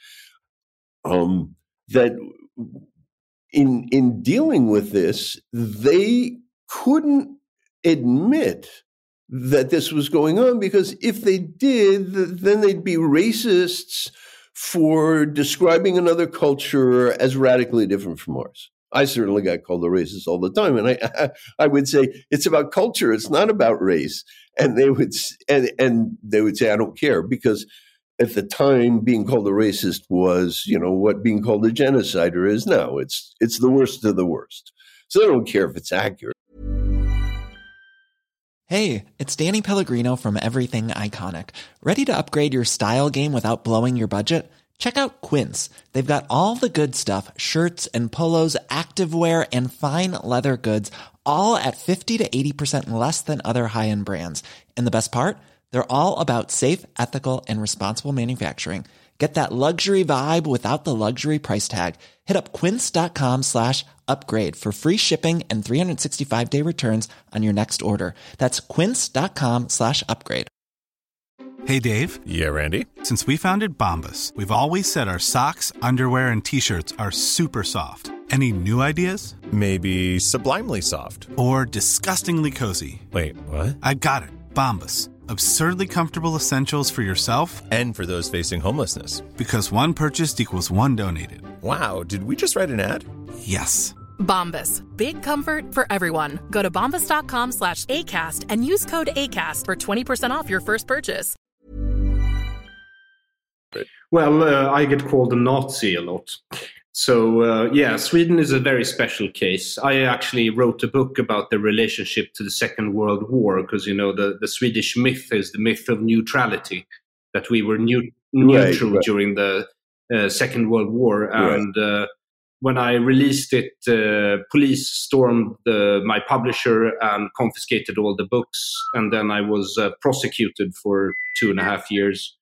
that in dealing with this, they couldn't admit that this was going on, because if they did, then they'd be racists for describing another culture as radically different from ours. I certainly got called a racist all the time, and I would say it's about culture; it's not about race. And they would say, I don't care, because at the time, being called a racist was, what being called a genocider is now. It's the worst of the worst. So I don't care if it's accurate. Hey, it's Danny Pellegrino from Everything Iconic. Ready to upgrade your style game without blowing your budget? Check out Quince. They've got all the good stuff, shirts and polos, activewear, and fine leather goods, all at 50 to 80% less than other high-end brands. And the best part? They're all about safe, ethical, and responsible manufacturing. Get that luxury vibe without the luxury price tag. Hit up quince.com/upgrade for free shipping and 365-day returns on your next order. That's quince.com/upgrade. Hey, Dave. Yeah, Randy. Since we founded Bombas, we've always said our socks, underwear, and T-shirts are super soft. Any new ideas? Maybe sublimely soft. Or disgustingly cozy. Wait, what? I got it. Bombas. Absurdly comfortable essentials for yourself and for those facing homelessness. Because one purchased equals one donated. Wow, did we just write an ad? Yes. Bombas. Big comfort for everyone. Go to bombas.com/ACAST and use code ACAST for 20% off your first purchase. Well, I get called a Nazi a lot. So, Sweden is a very special case. I actually wrote a book about the relationship to the Second World War because, the Swedish myth is the myth of neutrality, that we were neutral during the Second World War. And when I released it, police stormed my publisher and confiscated all the books. And then I was prosecuted for 2.5 years.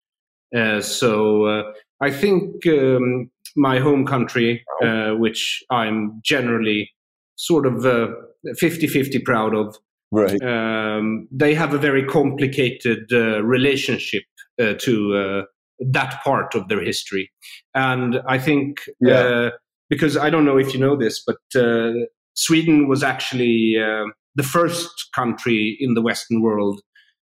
I think my home country, which I'm generally sort of 50-50 proud of, they have a very complicated relationship to that part of their history. And I think, because I don't know if you know this, but Sweden was actually the first country in the Western world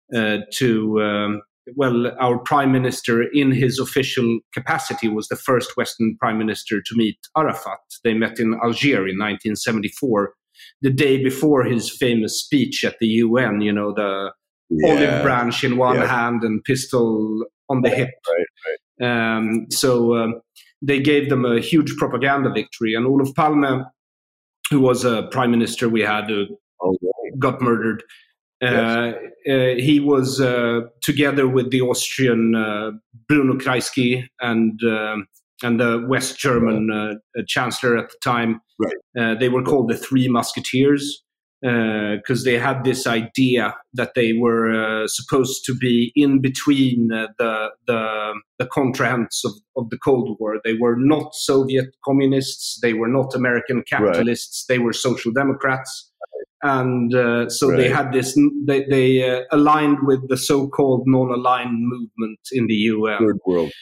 our prime minister in his official capacity was the first Western prime minister to meet Arafat. They met in Algiers in 1974, the day before his famous speech at the UN, the olive branch in one hand and pistol on the hip. They gave them a huge propaganda victory. And Olof Palme, who was a prime minister we had who got murdered, he was together with the Austrian Bruno Kreisky and the West German chancellor at the time. They were called the Three Musketeers because they had this idea that they were supposed to be in between the contrahents of the Cold War. They were not Soviet communists. They were not American capitalists. They were social democrats. And they had this. They aligned with the so-called non-aligned movement in the UN. Third world.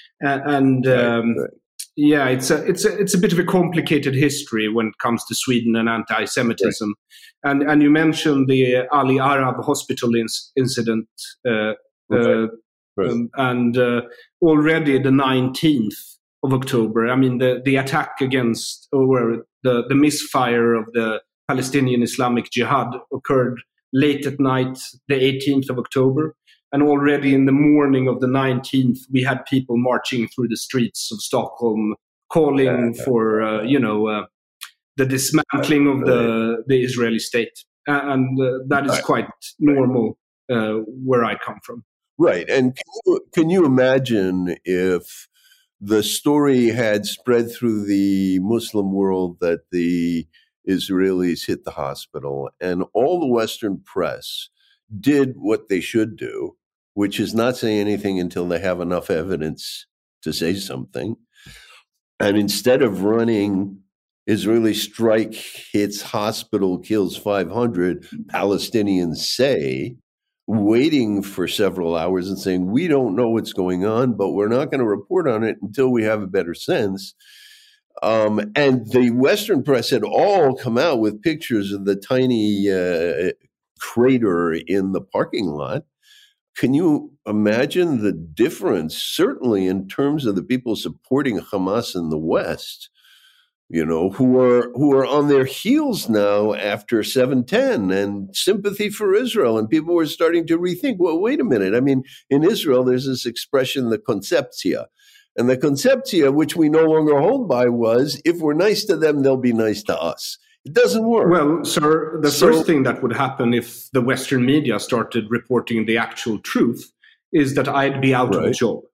It's a bit of a complicated history when it comes to Sweden and anti-Semitism. And you mentioned the Ali Arab hospital incident, and already the 19th of October. I mean, the attack against or the misfire of the Palestinian Islamic Jihad occurred late at night, the 18th of October. And already in the morning of the 19th, we had people marching through the streets of Stockholm calling for, the dismantling of the Israeli state. And that is quite normal where I come from. Right. And can you imagine if the story had spread through the Muslim world that the Israelis hit the hospital and all the Western press did what they should do, which is not say anything until they have enough evidence to say something. And instead of running Israeli strike hits hospital, kills 500, Palestinians say, waiting for several hours and saying, we don't know what's going on, but we're not going to report on it until we have a better sense. And the Western press had all come out with pictures of the tiny crater in the parking lot. Can you imagine the difference, certainly in terms of the people supporting Hamas in the West, who are on their heels now after 7/11 and sympathy for Israel, and people were starting to rethink, well, wait a minute. I mean, in Israel, there's this expression, the conceptia. And the conceptia, which we no longer hold by, was if we're nice to them, they'll be nice to us. It doesn't work. Well, sir, the first thing that would happen if the Western media started reporting the actual truth is that I'd be out of a job.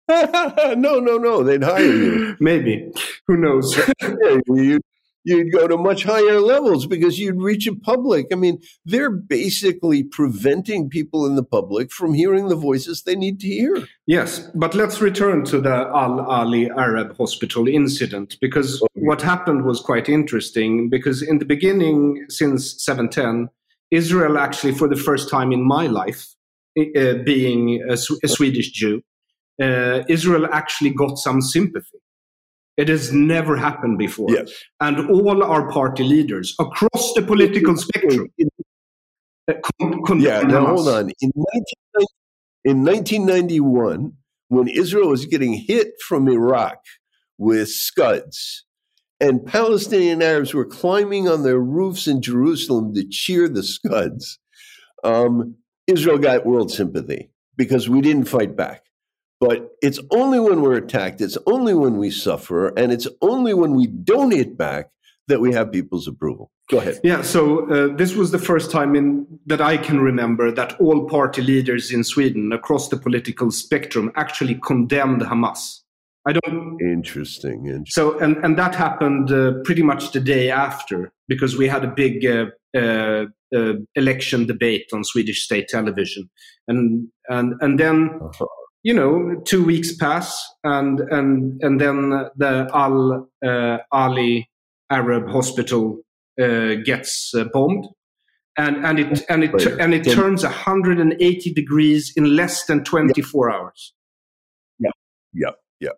No. They'd hire you. Maybe. Who knows? You'd go to much higher levels because you'd reach a public. I mean, they're basically preventing people in the public from hearing the voices they need to hear. Yes, but let's return to the Al-Ali Arab Hospital incident, because what happened was quite interesting, because in the beginning, since 710, Israel actually, for the first time in my life, being a Swedish Jew, Israel actually got some sympathy. It has never happened before. Yes. And all our party leaders across the political spectrum condemned now Hamas. hold on. In 1991, when Israel was getting hit from Iraq with Scuds, and Palestinian Arabs were climbing on their roofs in Jerusalem to cheer the Scuds, Israel got world sympathy because we didn't fight back. But it's only when we're attacked, it's only when we suffer, and it's only when we don't hit back that we have people's approval. Go ahead. Yeah, so this was the first time that I can remember that all party leaders in Sweden across the political spectrum actually condemned Hamas. Interesting. So, and that happened pretty much the day after, because we had a big election debate on Swedish state television, and then 2 weeks pass, and then the Al-Ali Arab Hospital gets bombed, and it turns 180 degrees in less than 24 hours. Yeah.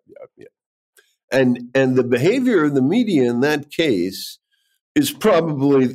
And the behavior of the media in that case is probably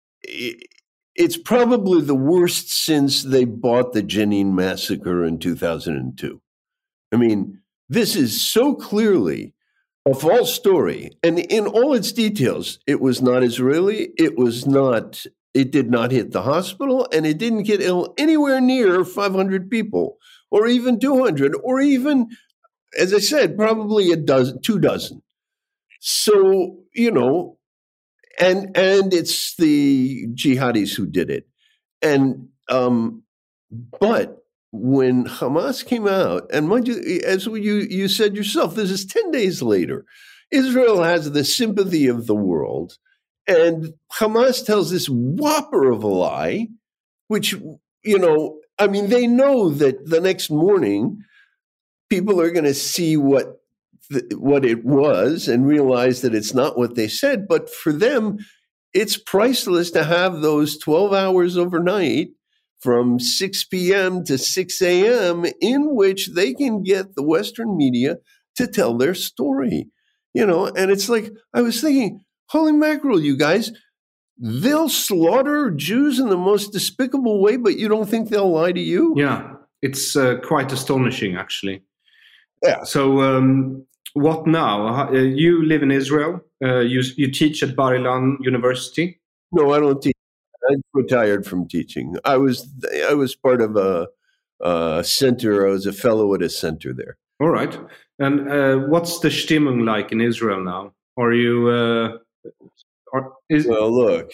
the worst since they bought the Jenin massacre in 2002. I mean, this is so clearly a false story, and in all its details, it was not Israeli. It did not hit the hospital, and it didn't get ill anywhere near 500 people, or even 200, or even, as I said, probably 24. So, and it's the jihadis who did it. And, but when Hamas came out, and mind you, as you said yourself, this is 10 days later, Israel has the sympathy of the world, and Hamas tells this whopper of a lie, which, they know that the next morning, people are going to see what it was and realize that it's not what they said. But for them, it's priceless to have those 12 hours overnight from 6 p.m. to 6 a.m. in which they can get the Western media to tell their story. And it's like, I was thinking, holy mackerel, you guys, they'll slaughter Jews in the most despicable way, but you don't think they'll lie to you? Yeah, it's quite astonishing, actually. Yeah. So what now? You live in Israel. You teach at Bar Ilan University. No, I don't teach. I retired from teaching. I was part of a center. I was a fellow at a center there. All right. And what's the Stimmung like in Israel now? Are you? Well, look,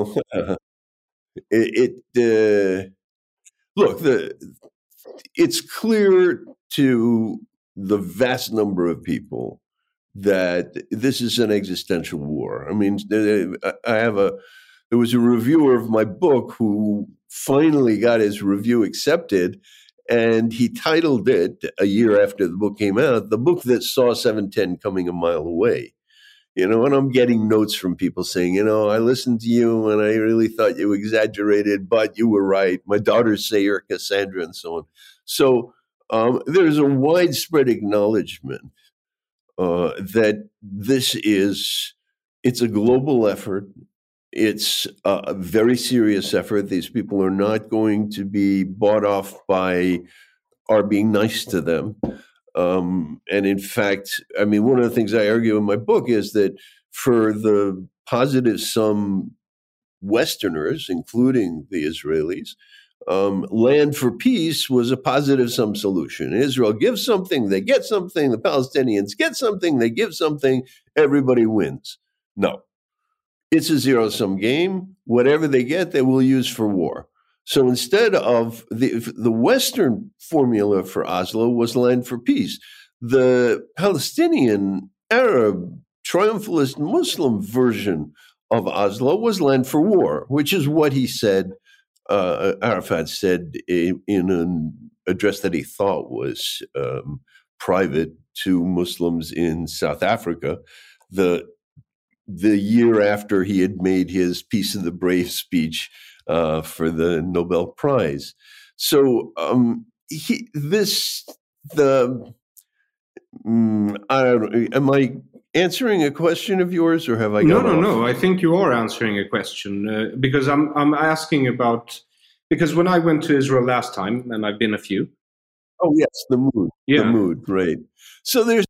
it's clear to the vast number of people that this is an existential war. I mean, there was a reviewer of my book who finally got his review accepted, and he titled it, a year after the book came out, "The Book That Saw 710 Coming a Mile Away." And I'm getting notes from people saying, I listened to you and I really thought you exaggerated, but you were right. My daughters say you're Cassandra, and so on. So there's a widespread acknowledgement that it's a global effort. It's a very serious effort. These people are not going to be bought off by our being nice to them. And in fact, one of the things I argue in my book is that for the positive sum Westerners, including the Israelis, land for peace was a positive sum solution. Israel gives something, they get something. The Palestinians get something, they give something. Everybody wins. No. It's a zero-sum game. Whatever they get, they will use for war. So instead of the Western formula for Oslo was land for peace. the Palestinian Arab triumphalist Muslim version of Oslo was land for war, which is what he said, Arafat said in an address that he thought was private to Muslims in South Africa, the year after he had made his Peace of the Brave speech for the Nobel Prize. So am I answering a question of yours, or have I got off? No. I think you are answering a question because I'm asking about, because when I went to Israel last time, and I've been a few. Oh yes, the mood, right? So there's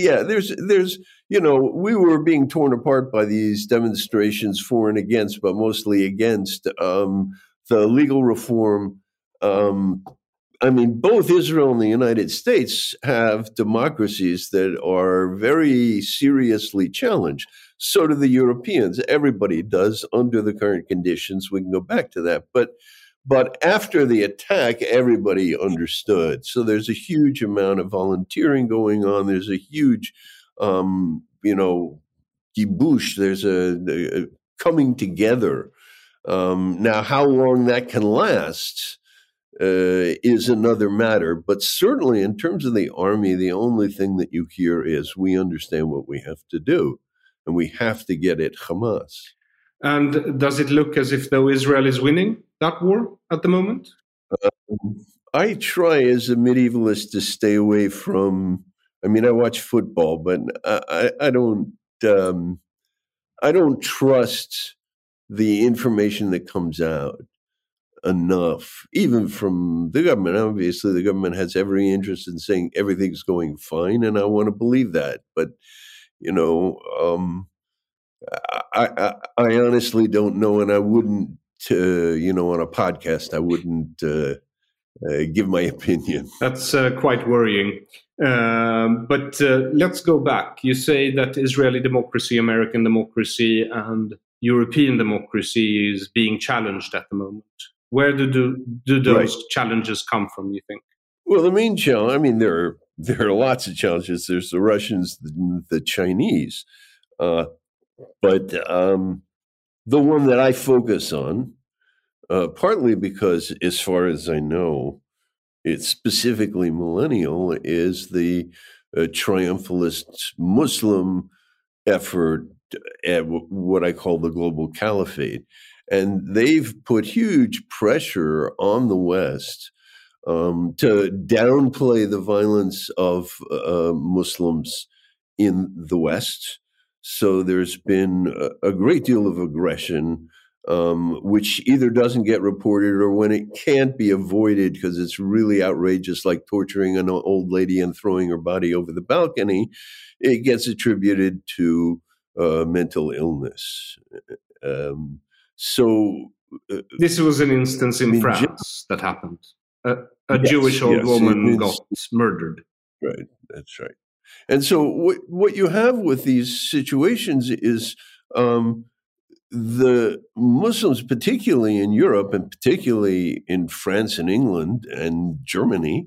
we were being torn apart by these demonstrations for and against, but mostly against the legal reform. Both Israel and the United States have democracies that are very seriously challenged. So do the Europeans. Everybody does under the current conditions. We can go back to that. But after the attack, everybody understood. So there's a huge amount of volunteering going on. There's a huge, kibush. There's a coming together. Now, how long that can last is another matter. But certainly in terms of the army, the only thing that you hear is we understand what we have to do, and we have to get at Hamas. And does it look as if though Israel is winning that war at the moment? I try as a medievalist to stay away from. I watch football, but I don't trust the information that comes out enough, even from the government. Obviously, the government has every interest in saying everything's going fine, and I want to believe that. But I honestly don't know, and I wouldn't, on a podcast, I wouldn't give my opinion. That's quite worrying. But let's go back. You say that Israeli democracy, American democracy, and European democracy is being challenged at the moment. Where do those challenges come from, you think? Well, the main challenge, there are lots of challenges. There's the Russians, the Chinese. But the one that I focus on, partly because, as far as I know, it's specifically millennial, is the triumphalist Muslim effort at what I call the global caliphate. And they've put huge pressure on the West to downplay the violence of Muslims in the West. So there's been a great deal of aggression, which either doesn't get reported, or when it can't be avoided because it's really outrageous, like torturing an old lady and throwing her body over the balcony, it gets attributed to mental illness. This was an instance in France that happened. A Jewish old woman got murdered. Right, that's right. And so what you have with these situations is the Muslims, particularly in Europe and particularly in France and England and Germany,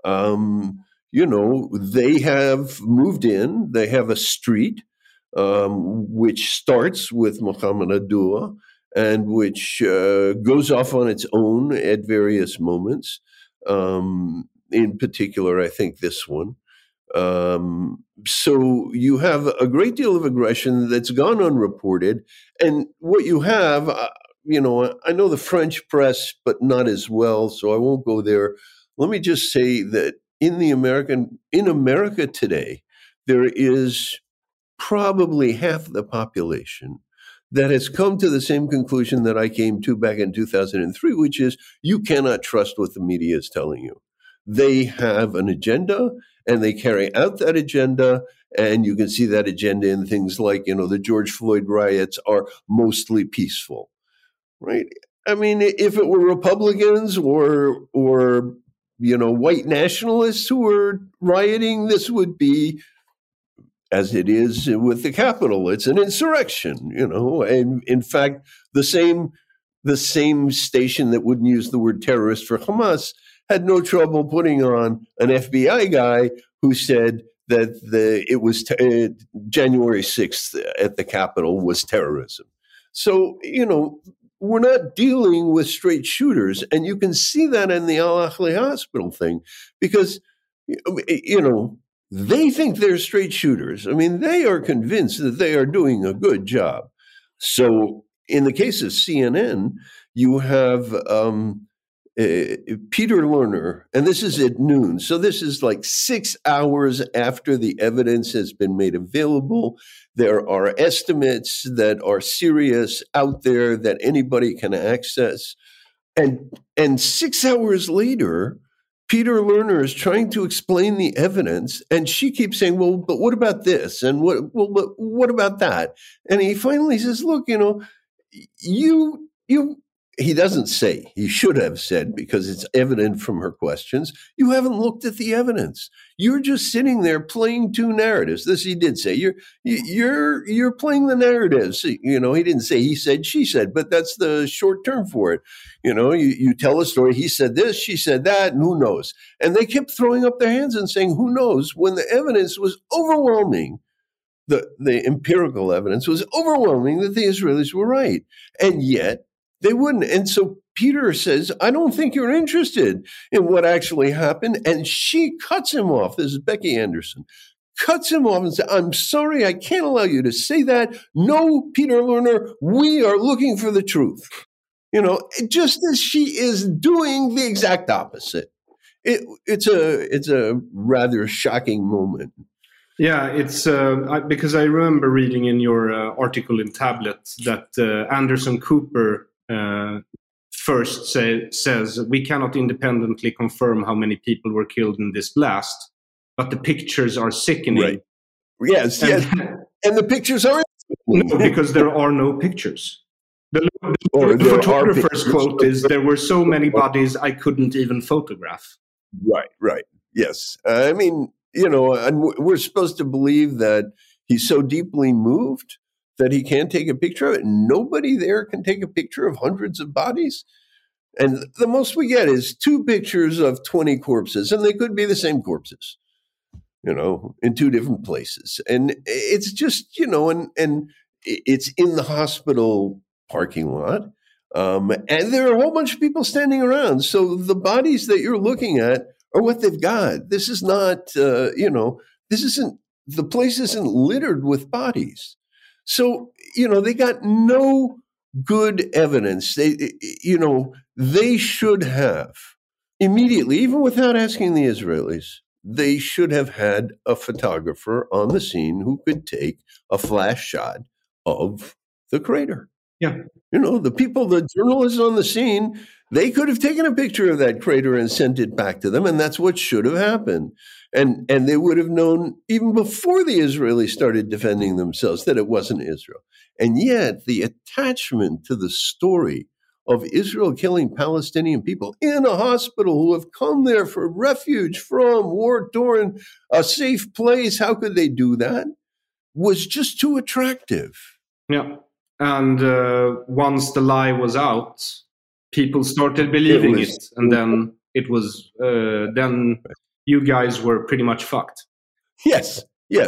they have moved in. They have a street which starts with Muhammad Adua and which goes off on its own at various moments. In particular, I think this one. So you have a great deal of aggression that's gone unreported. And what you have, I know the French press, but not as well, so I won't go there. Let me just say that in America today, there is probably half the population that has come to the same conclusion that I came to back in 2003, which is you cannot trust what the media is telling you. They have an agenda, and they carry out that agenda, and you can see that agenda in things like, the George Floyd riots are mostly peaceful, right? If it were Republicans or white nationalists who were rioting, this would be, as it is with the Capitol, it's an insurrection, and in fact, the same station that wouldn't use the word terrorist for Hamas had no trouble putting on an FBI guy who said that it was January 6th at the Capitol was terrorism. So, we're not dealing with straight shooters. And you can see that in the Al-Ahli Hospital thing, because, they think they're straight shooters. I mean, they are convinced that they are doing a good job. So in the case of CNN, you have Peter Lerner, and this is at noon. So this is like 6 hours after the evidence has been made available. There are estimates that are serious out there that anybody can access. And 6 hours later, Peter Lerner is trying to explain the evidence, and she keeps saying, well, but what about this? And what about that? And he finally says, look, he doesn't say, he should have said, because it's evident from her questions, you haven't looked at the evidence. You're just sitting there playing two narratives. This he did say. You're playing the narratives. He didn't say he said, she said, but that's the short term for it. You tell a story. He said this, she said that, and who knows? And they kept throwing up their hands and saying, who knows? When the evidence was overwhelming, the empirical evidence was overwhelming that the Israelis were right. And yet, they wouldn't. And so Peter says, I don't think you're interested in what actually happened. And she cuts him off. This is Becky Anderson. Cuts him off and says, I'm sorry, I can't allow you to say that. No, Peter Lerner, we are looking for the truth. Just as she is doing the exact opposite. It's a rather shocking moment. Yeah, it's because I remember reading in your article in Tablet that Anderson Cooper first says, we cannot independently confirm how many people were killed in this blast, but the pictures are sickening. Right. Yes. And the pictures are no, because there are no pictures. The photographer's quote is, there were so many bodies I couldn't even photograph. Right. Yes. I mean, and we're supposed to believe that he's so deeply moved that he can't take a picture of it. Nobody there can take a picture of hundreds of bodies. And the most we get is 2 pictures of 20 corpses, and they could be the same corpses, in 2 different places. And it's just, and it's in the hospital parking lot. And there are a whole bunch of people standing around. So the bodies that you're looking at are what they've got. This is not, the place isn't littered with bodies. So, they got no good evidence. They should have immediately, even without asking the Israelis, they should have had a photographer on the scene who could take a flash shot of the crater. Yeah. The journalists on the scene, they could have taken a picture of that crater and sent it back to them, and that's what should have happened. And they would have known even before the Israelis started defending themselves that it wasn't Israel. And yet the attachment to the story of Israel killing Palestinian people in a hospital who have come there for refuge from war-torn, a safe place, how could they do that? Was just too attractive. Yeah. And once the lie was out, people started believing it. And then it was, then you guys were pretty much fucked. Yes.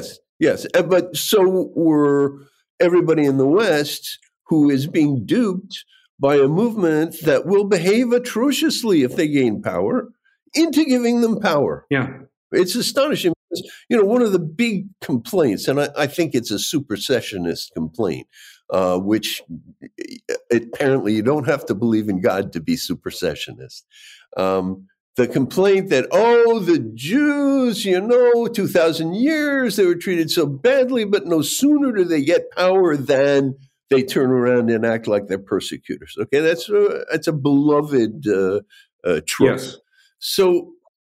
But so were everybody in the West who is being duped by a movement that will behave atrociously if they gain power into giving them power. Yeah. It's astonishing. One of the big complaints, and I think it's a supersessionist complaint, which apparently you don't have to believe in God to be supersessionist. The complaint that, the Jews, 2,000 years, they were treated so badly, but no sooner do they get power than they turn around and act like they're persecutors. Okay, that's a beloved trope. Yes. So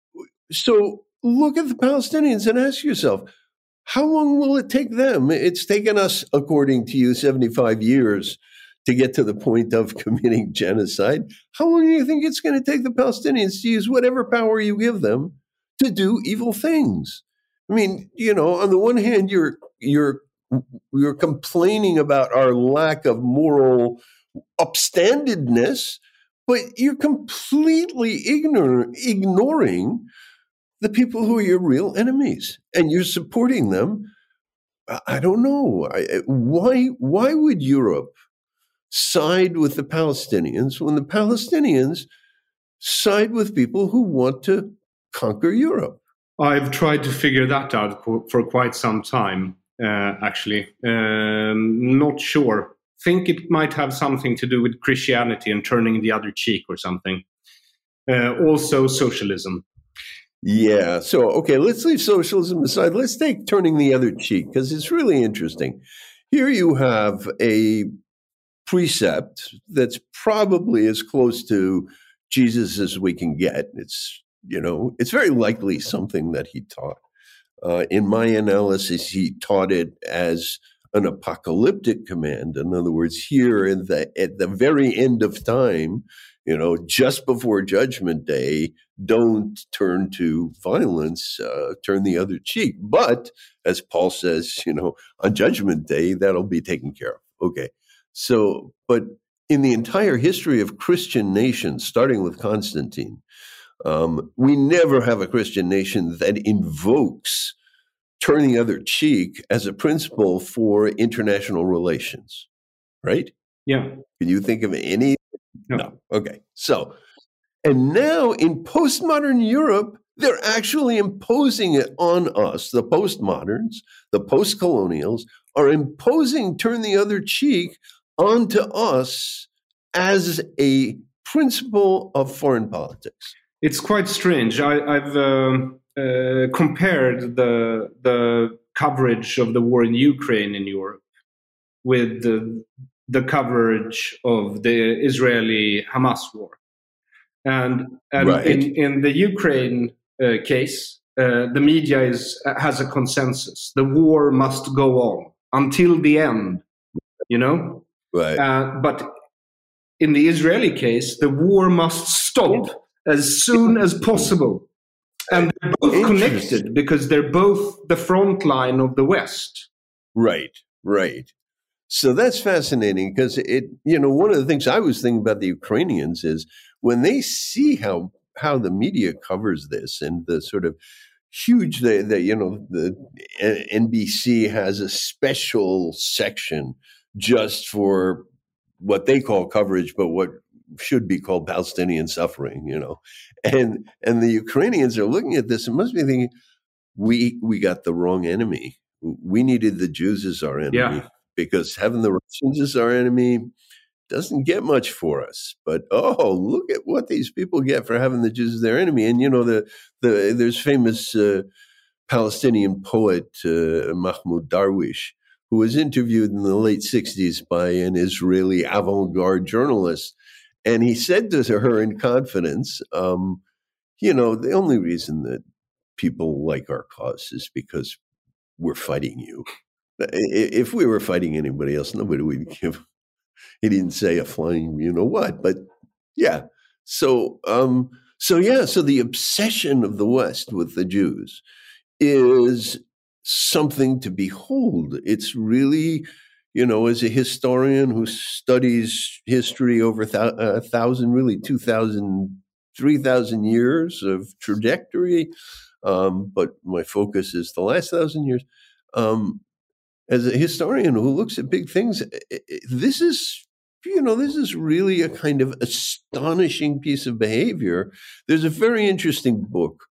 look at the Palestinians and ask yourself, how long will it take them? It's taken us, according to you, 75 years to get to the point of committing genocide. How long do you think it's going to take the Palestinians to use whatever power you give them to do evil things? I mean, on the one hand, you're complaining about our lack of moral upstandedness, but you're completely ignoring the people who are your real enemies, and you're supporting them. I don't know. Why would Europe side with the Palestinians when the Palestinians side with people who want to conquer Europe? I've tried to figure that out for quite some time, actually. Not sure. Think it might have something to do with Christianity and turning the other cheek or something. Also socialism. Yeah. So, okay, let's leave socialism aside. Let's take turning the other cheek, because it's really interesting. Here you have a precept that's probably as close to Jesus as we can get. It's very likely something that he taught. In my analysis, he taught it as an apocalyptic command. In other words, here at the very end of time, just before Judgment Day, don't turn to violence, turn the other cheek. But as Paul says, on Judgment Day, that'll be taken care of. Okay. So, but in the entire history of Christian nations, starting with Constantine, we never have a Christian nation that invokes turn the other cheek as a principle for international relations, right? Yeah. Can you think of any? No. Okay. So, and now in postmodern Europe, they're actually imposing it on us. The postmoderns, the postcolonials are imposing turn the other cheek onto us as a principle of foreign politics. It's quite strange. I've compared the coverage of the war in Ukraine in Europe with the coverage of the Israeli-Hamas war. And right. in the Ukraine case, the media has a consensus. The war must go on until the end, Right. But in the Israeli case, the war must stop as soon as possible. And they're both connected because they're both the front line of the West. Right. So that's fascinating because one of the things I was thinking about the Ukrainians is when they see how the media covers this and the sort of huge, the NBC has a special section just for what they call coverage, but what should be called Palestinian suffering, and the Ukrainians are looking at this and must be thinking, we got the wrong enemy. We needed the Jews as our enemy because having the Russians as our enemy doesn't get much for us. But look at what these people get for having the Jews as their enemy. And there's famous Palestinian poet Mahmoud Darwish, who was interviewed in the late 60s by an Israeli avant-garde journalist. And he said to her in confidence, the only reason that people like our cause is because we're fighting you. If we were fighting anybody else, nobody would give. He didn't say a flying, what, but yeah. So the obsession of the West with the Jews is something to behold. It's really, as a historian who studies history over 1,000, really 2,000, 3,000 years of trajectory, but my focus is the last 1,000 years. As a historian who looks at big things, this is really a kind of astonishing piece of behavior. There's a very interesting book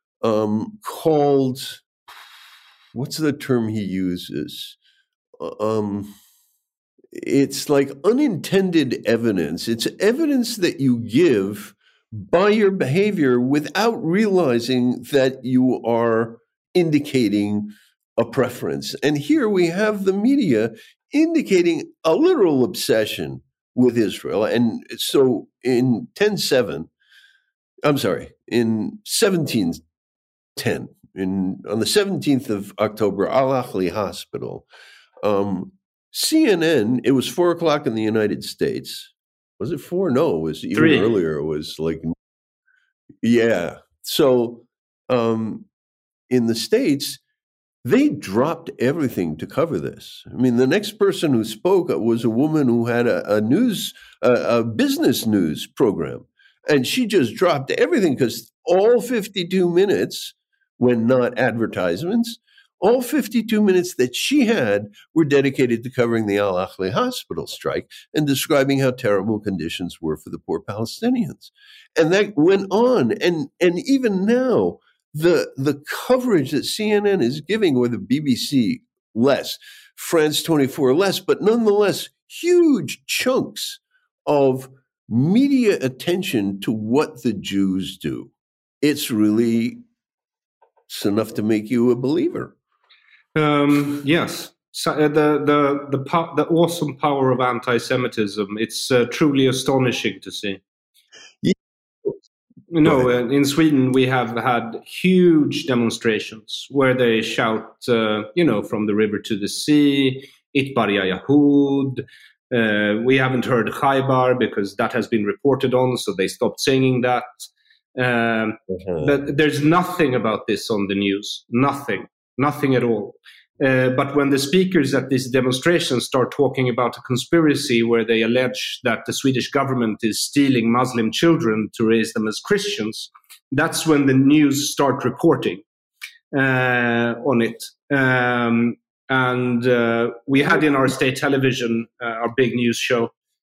called, what's the term he uses? It's like unintended evidence. It's evidence that you give by your behavior without realizing that you are indicating a preference. And here we have the media indicating a literal obsession with Israel. And so in 1710, on the 17th of October, Al-Ahli Hospital, CNN, it was 4:00 in the United States. Was it 4? No, it was even 3. earlier. It was like, yeah. So in the States, they dropped everything to cover this. I mean, the next person who spoke was a woman who had a business news program, and she just dropped everything because all 52 minutes, when not advertisements, all 52 minutes that she had were dedicated to covering the Al-Ahli hospital strike and describing how terrible conditions were for the poor Palestinians. And that went on. And even now, the coverage that CNN is giving, or the BBC less, France 24 less, but nonetheless, huge chunks of media attention to what the Jews do. It's enough to make you a believer. Yes. So, the awesome power of anti-Semitism. It's truly astonishing to see. In Sweden, we have had huge demonstrations where they shout, from the river to the sea, Itbaria Yahud. We haven't heard Khaybar because that has been reported on, so they stopped singing that. But there's nothing about this on the news. Nothing at all. But when the speakers at these demonstrations start talking about a conspiracy where they allege that the Swedish government is stealing Muslim children to raise them as Christians, that's when the news start reporting on it. And we had in our state television, our big news show,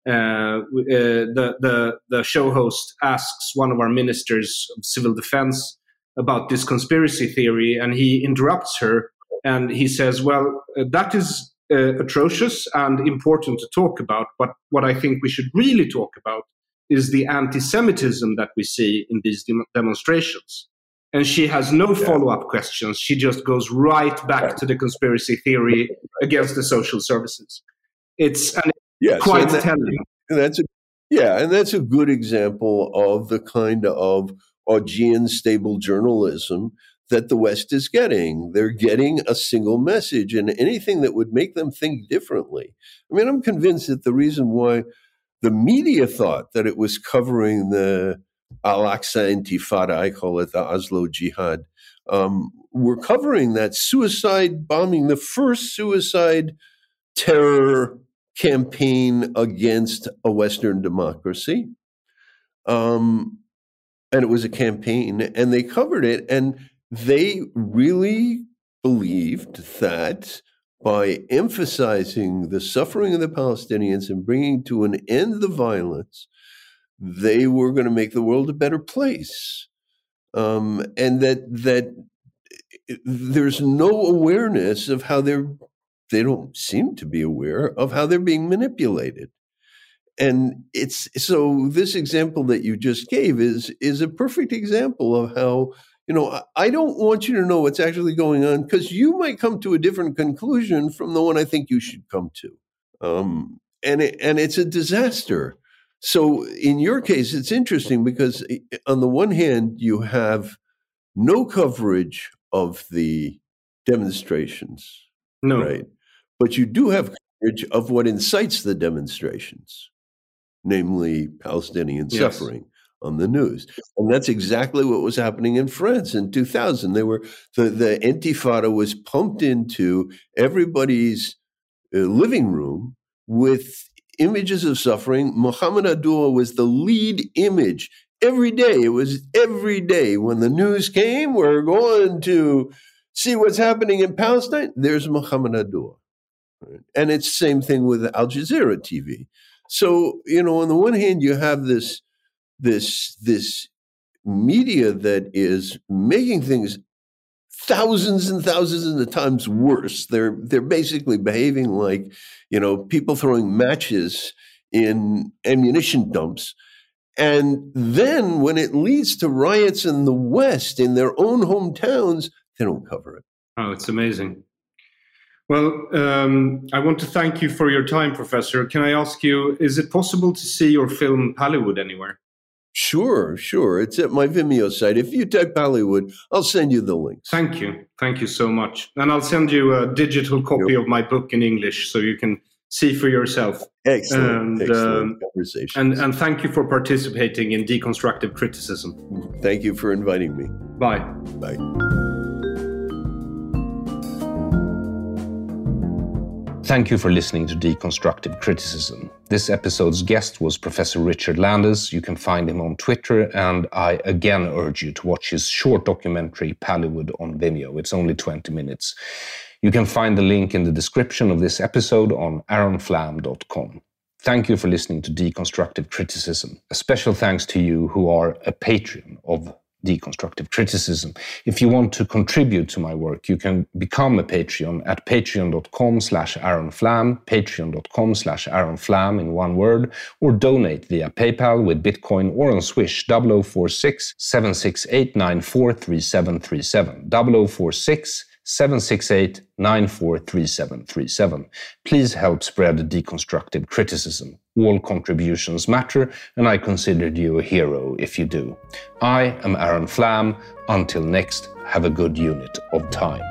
the show host asks one of our ministers of civil defense about this conspiracy theory, and he interrupts her and he says, well, that is atrocious and important to talk about, but what I think we should really talk about is the anti-Semitism that we see in these demonstrations. And she has no follow-up questions. She just goes right back to the conspiracy theory against the social services. It's quite telling. And that's a good example of the kind of Augean stable journalism that the West is getting. They're getting a single message, and anything that would make them think differently. I mean, I'm convinced that the reason why the media thought that it was covering the Al-Aqsa Intifada, I call it the Oslo Jihad, we're covering that suicide bombing, the first suicide terror campaign against a Western democracy. And it was a campaign, and they covered it, and they really believed that by emphasizing the suffering of the Palestinians and bringing to an end the violence, they were going to make the world a better place. And that there's no awareness of how they don't seem to be aware of how they're being manipulated. And so this example that you just gave is a perfect example of how, I don't want you to know what's actually going on because you might come to a different conclusion from the one I think you should come to. And it's a disaster. So in your case, it's interesting because on the one hand, you have no coverage of the demonstrations. No. Right? But you do have coverage of what incites the demonstrations, namely Palestinian suffering on the news. And that's exactly what was happening in France in 2000. The Intifada was pumped into everybody's living room with images of suffering. Mohammed Abdullah was the lead image every day. It was every day when the news came, we're going to see what's happening in Palestine. There's Mohammed Abdullah. Right? And it's the same thing with Al Jazeera TV. So, on the one hand, you have this media that is making things thousands and thousands of times worse. They're basically behaving like, people throwing matches in ammunition dumps. And then when it leads to riots in the West, in their own hometowns, they don't cover it. Oh, it's amazing. Well, I want to thank you for your time, Professor. Can I ask you, is it possible to see your film Pallywood anywhere? Sure. It's at my Vimeo site. If you type Pallywood, I'll send you the links. Thank you so much. And I'll send you a digital copy of my book in English so you can see for yourself. Excellent conversation. And thank you for participating in Deconstructive Criticism. Thank you for inviting me. Bye. Bye. Thank you for listening to Deconstructive Criticism. This episode's guest was Professor Richard Landes. You can find him on Twitter, and I again urge you to watch his short documentary, Pallywood, on Vimeo. It's only 20 minutes. You can find the link in the description of this episode on aaronflam.com. Thank you for listening to Deconstructive Criticism. A special thanks to you who are a patron of Deconstructive Criticism. If you want to contribute to my work, you can become a Patreon at patreon.com/aaronflam, patreon.com/aaronflam in one word, or donate via PayPal with Bitcoin or on Swish 0046 768 943737 0046 768 943737. Please help spread deconstructive criticism. All contributions matter, and I consider you a hero if you do. I am Aaron Flam. Until next, have a good unit of time.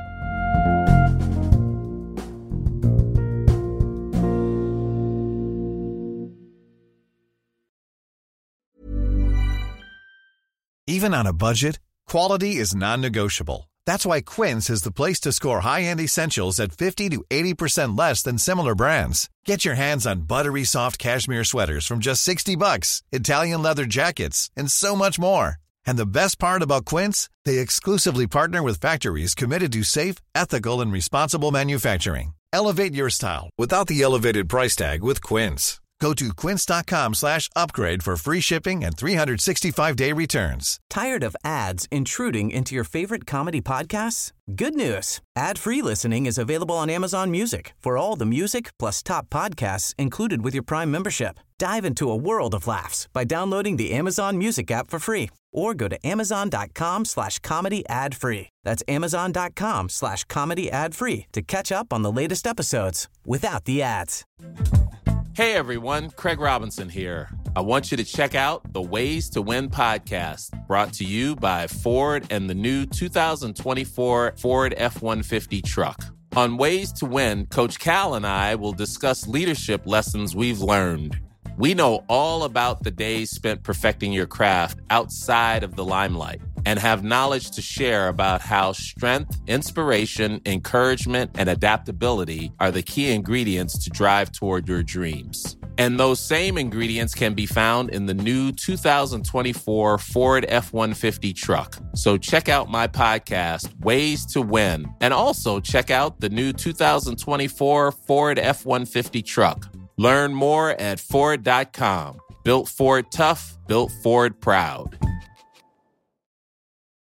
Even on a budget, quality is non-negotiable. That's why Quince is the place to score high-end essentials at 50 to 80% less than similar brands. Get your hands on buttery soft cashmere sweaters from just $60, Italian leather jackets, and so much more. And the best part about Quince, they exclusively partner with factories committed to safe, ethical, and responsible manufacturing. Elevate your style without the elevated price tag with Quince. Go to quince.com/upgrade for free shipping and 365-day returns. Tired of ads intruding into your favorite comedy podcasts? Good news. Ad-free listening is available on Amazon Music for all the music plus top podcasts included with your Prime membership. Dive into a world of laughs by downloading the Amazon Music app for free or go to amazon.com/comedy ad-free. That's amazon.com/comedy ad-free to catch up on the latest episodes without the ads. Hey everyone, Craig Robinson here. I want you to check out the Ways to Win podcast, brought to you by Ford and the new 2024 Ford F-150 truck. On Ways to Win, Coach Cal and I will discuss leadership lessons we've learned. We know all about the days spent perfecting your craft outside of the limelight and have knowledge to share about how strength, inspiration, encouragement, and adaptability are the key ingredients to drive toward your dreams. And those same ingredients can be found in the new 2024 Ford F-150 truck. So check out my podcast, Ways to Win, and also check out the new 2024 Ford F-150 truck. Learn more at Ford.com. Built Ford tough, built Ford proud.